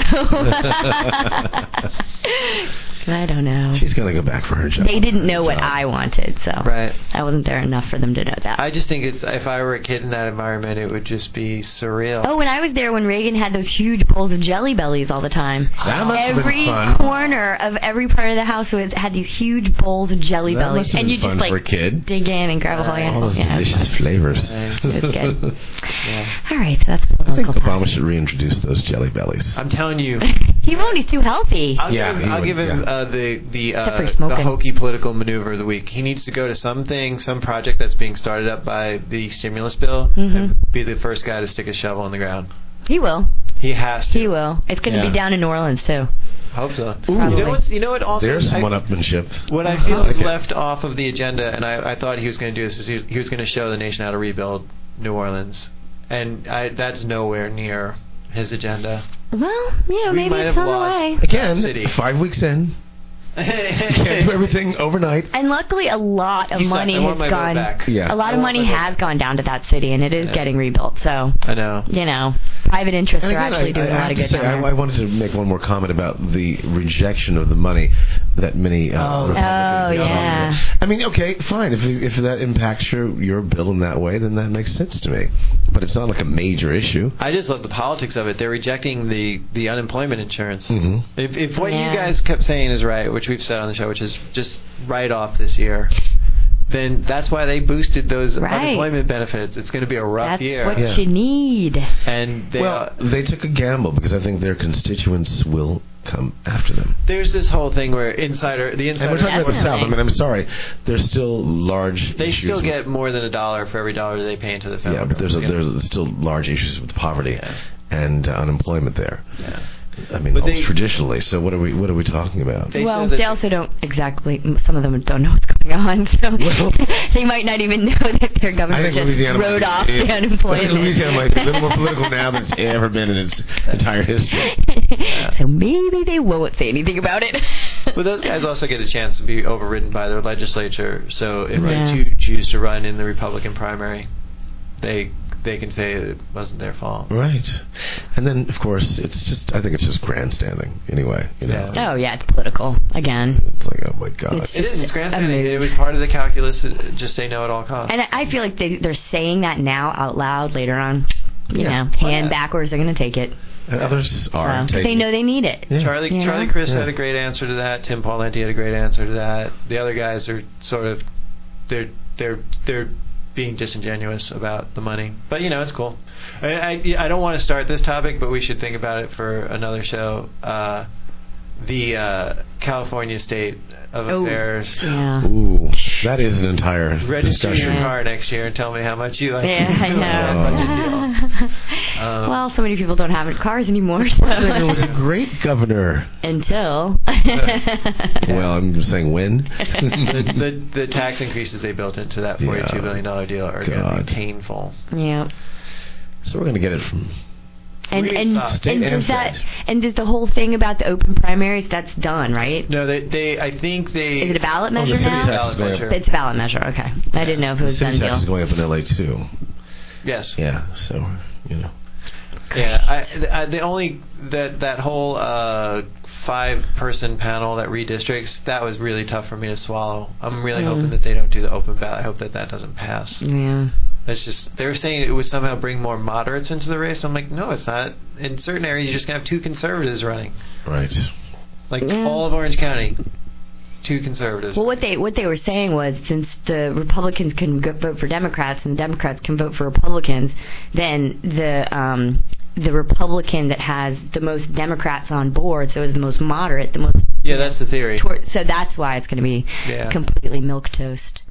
I don't know. She's gonna go back for her job. They didn't know what I wanted, so I wasn't there enough for them to know that. I just think if I were a kid in that environment, it would just be surreal. Oh, when I was there, when Reagan had those huge bowls of Jelly Bellies all the time. That must have every been fun. corner of every part of the house had these huge bowls of Jelly That Bellies, must have and been you just fun like for a kid. dig in and grab a whole All those delicious flavors. It was good. Yeah. All right, so that's I think Obama should reintroduce those Jelly Bellies. I'm telling you. He won't. He's too healthy. I'll give him the hokey political maneuver of the week. He needs to go to some project that's being started up by the stimulus bill, and be the first guy to stick a shovel in the ground. He will. He has to. He will. It's going to be down in New Orleans too. Hope so. Ooh. You know what? Also, there's some one-upmanship. What I feel is left off of the agenda, and I thought he was going to do this, is he was going to show the nation how to rebuild New Orleans, and that's nowhere near his agenda. Well, We maybe might it's have on the lost way. Again, City. 5 weeks in. You can't do everything overnight. And luckily, a lot of money has gone. Yeah. A lot of money has gone down to that city, and it is getting rebuilt. So I know. Private interests And are again, actually doing a lot of good down there. I wanted to make one more comment about the rejection of the money that many Republicans. Yeah. I mean, okay, fine. If that impacts your bill in that way, then that makes sense to me. But it's not like a major issue. I just love the politics of it. They're rejecting the unemployment insurance. Mm-hmm. If what you guys kept saying is right, which we've said on the show, which is just write off this year, then that's why they boosted those unemployment benefits. It's going to be a rough year. That's what you need. And they took a gamble because I think their constituents will come after them. There's this whole thing where the And insider. we're talking about the South. I mean, I'm sorry. There's still large. They issues still with, get more than $1 for every dollar they pay into the federal. Yeah, but there's government. still large issues with poverty and unemployment there. Yeah. I mean, traditionally. So what are we talking about? They also don't exactly. Some of them don't know what's going on, so they might not even know that their government just wrote off the unemployment. Louisiana might be a little more political now than it's ever been in its entire history. So maybe they won't say anything about it. But those guys also get a chance to be overridden by their legislature. So if they choose to run in the Republican primary, they can say it wasn't their fault. Right. And then, of course, I think it's just grandstanding anyway. You know? Yeah. Oh, yeah, it's political. Again. It's like, oh, my God. It's grandstanding. It was part of the calculus, just say no at all costs. And I feel like they're saying that now out loud later on. You know, hand backwards, they're going to take it. And others are. They know they need it. Yeah. Charlie Crist had a great answer to that. Tim Pawlenty had a great answer to that. The other guys are sort of... They're being disingenuous about the money, but it's cool. I don't want to start this topic, but we should think about it for another show. The California State of Affairs. Yeah. Ooh, that is an entire Register discussion. your car next year and tell me how much you like. Yeah, I know. Budget deal. Well, so many people don't have cars anymore. So. It was a great governor. Until. Well, I'm saying when. the tax increases they built into that $42 billion deal are going to be painful. Yeah. So we're going to get it from... And does the whole thing about the open primaries, that's done, right? No, I think they... Is it a ballot measure the city now? tax is going up. It's a ballot measure, okay. I didn't know if it was done deal. The city tax is going up in L.A. too. Yes. Yeah, so, Yeah, the only... That whole 5-person panel that redistricts, that was really tough for me to swallow. I'm really hoping that they don't do the open ballot. I hope that doesn't pass. Yeah. It's just, they were saying it would somehow bring more moderates into the race. I'm like, no, it's not. In certain areas, you're just going to have 2 conservatives running. Right. All of Orange County, 2 conservatives. Well, what they were saying was, since the Republicans can vote for Democrats and the Democrats can vote for Republicans, then the Republican that has the most Democrats on board, so is the most moderate, the most... Yeah, that's the theory. So that's why it's going to be completely milquetoast.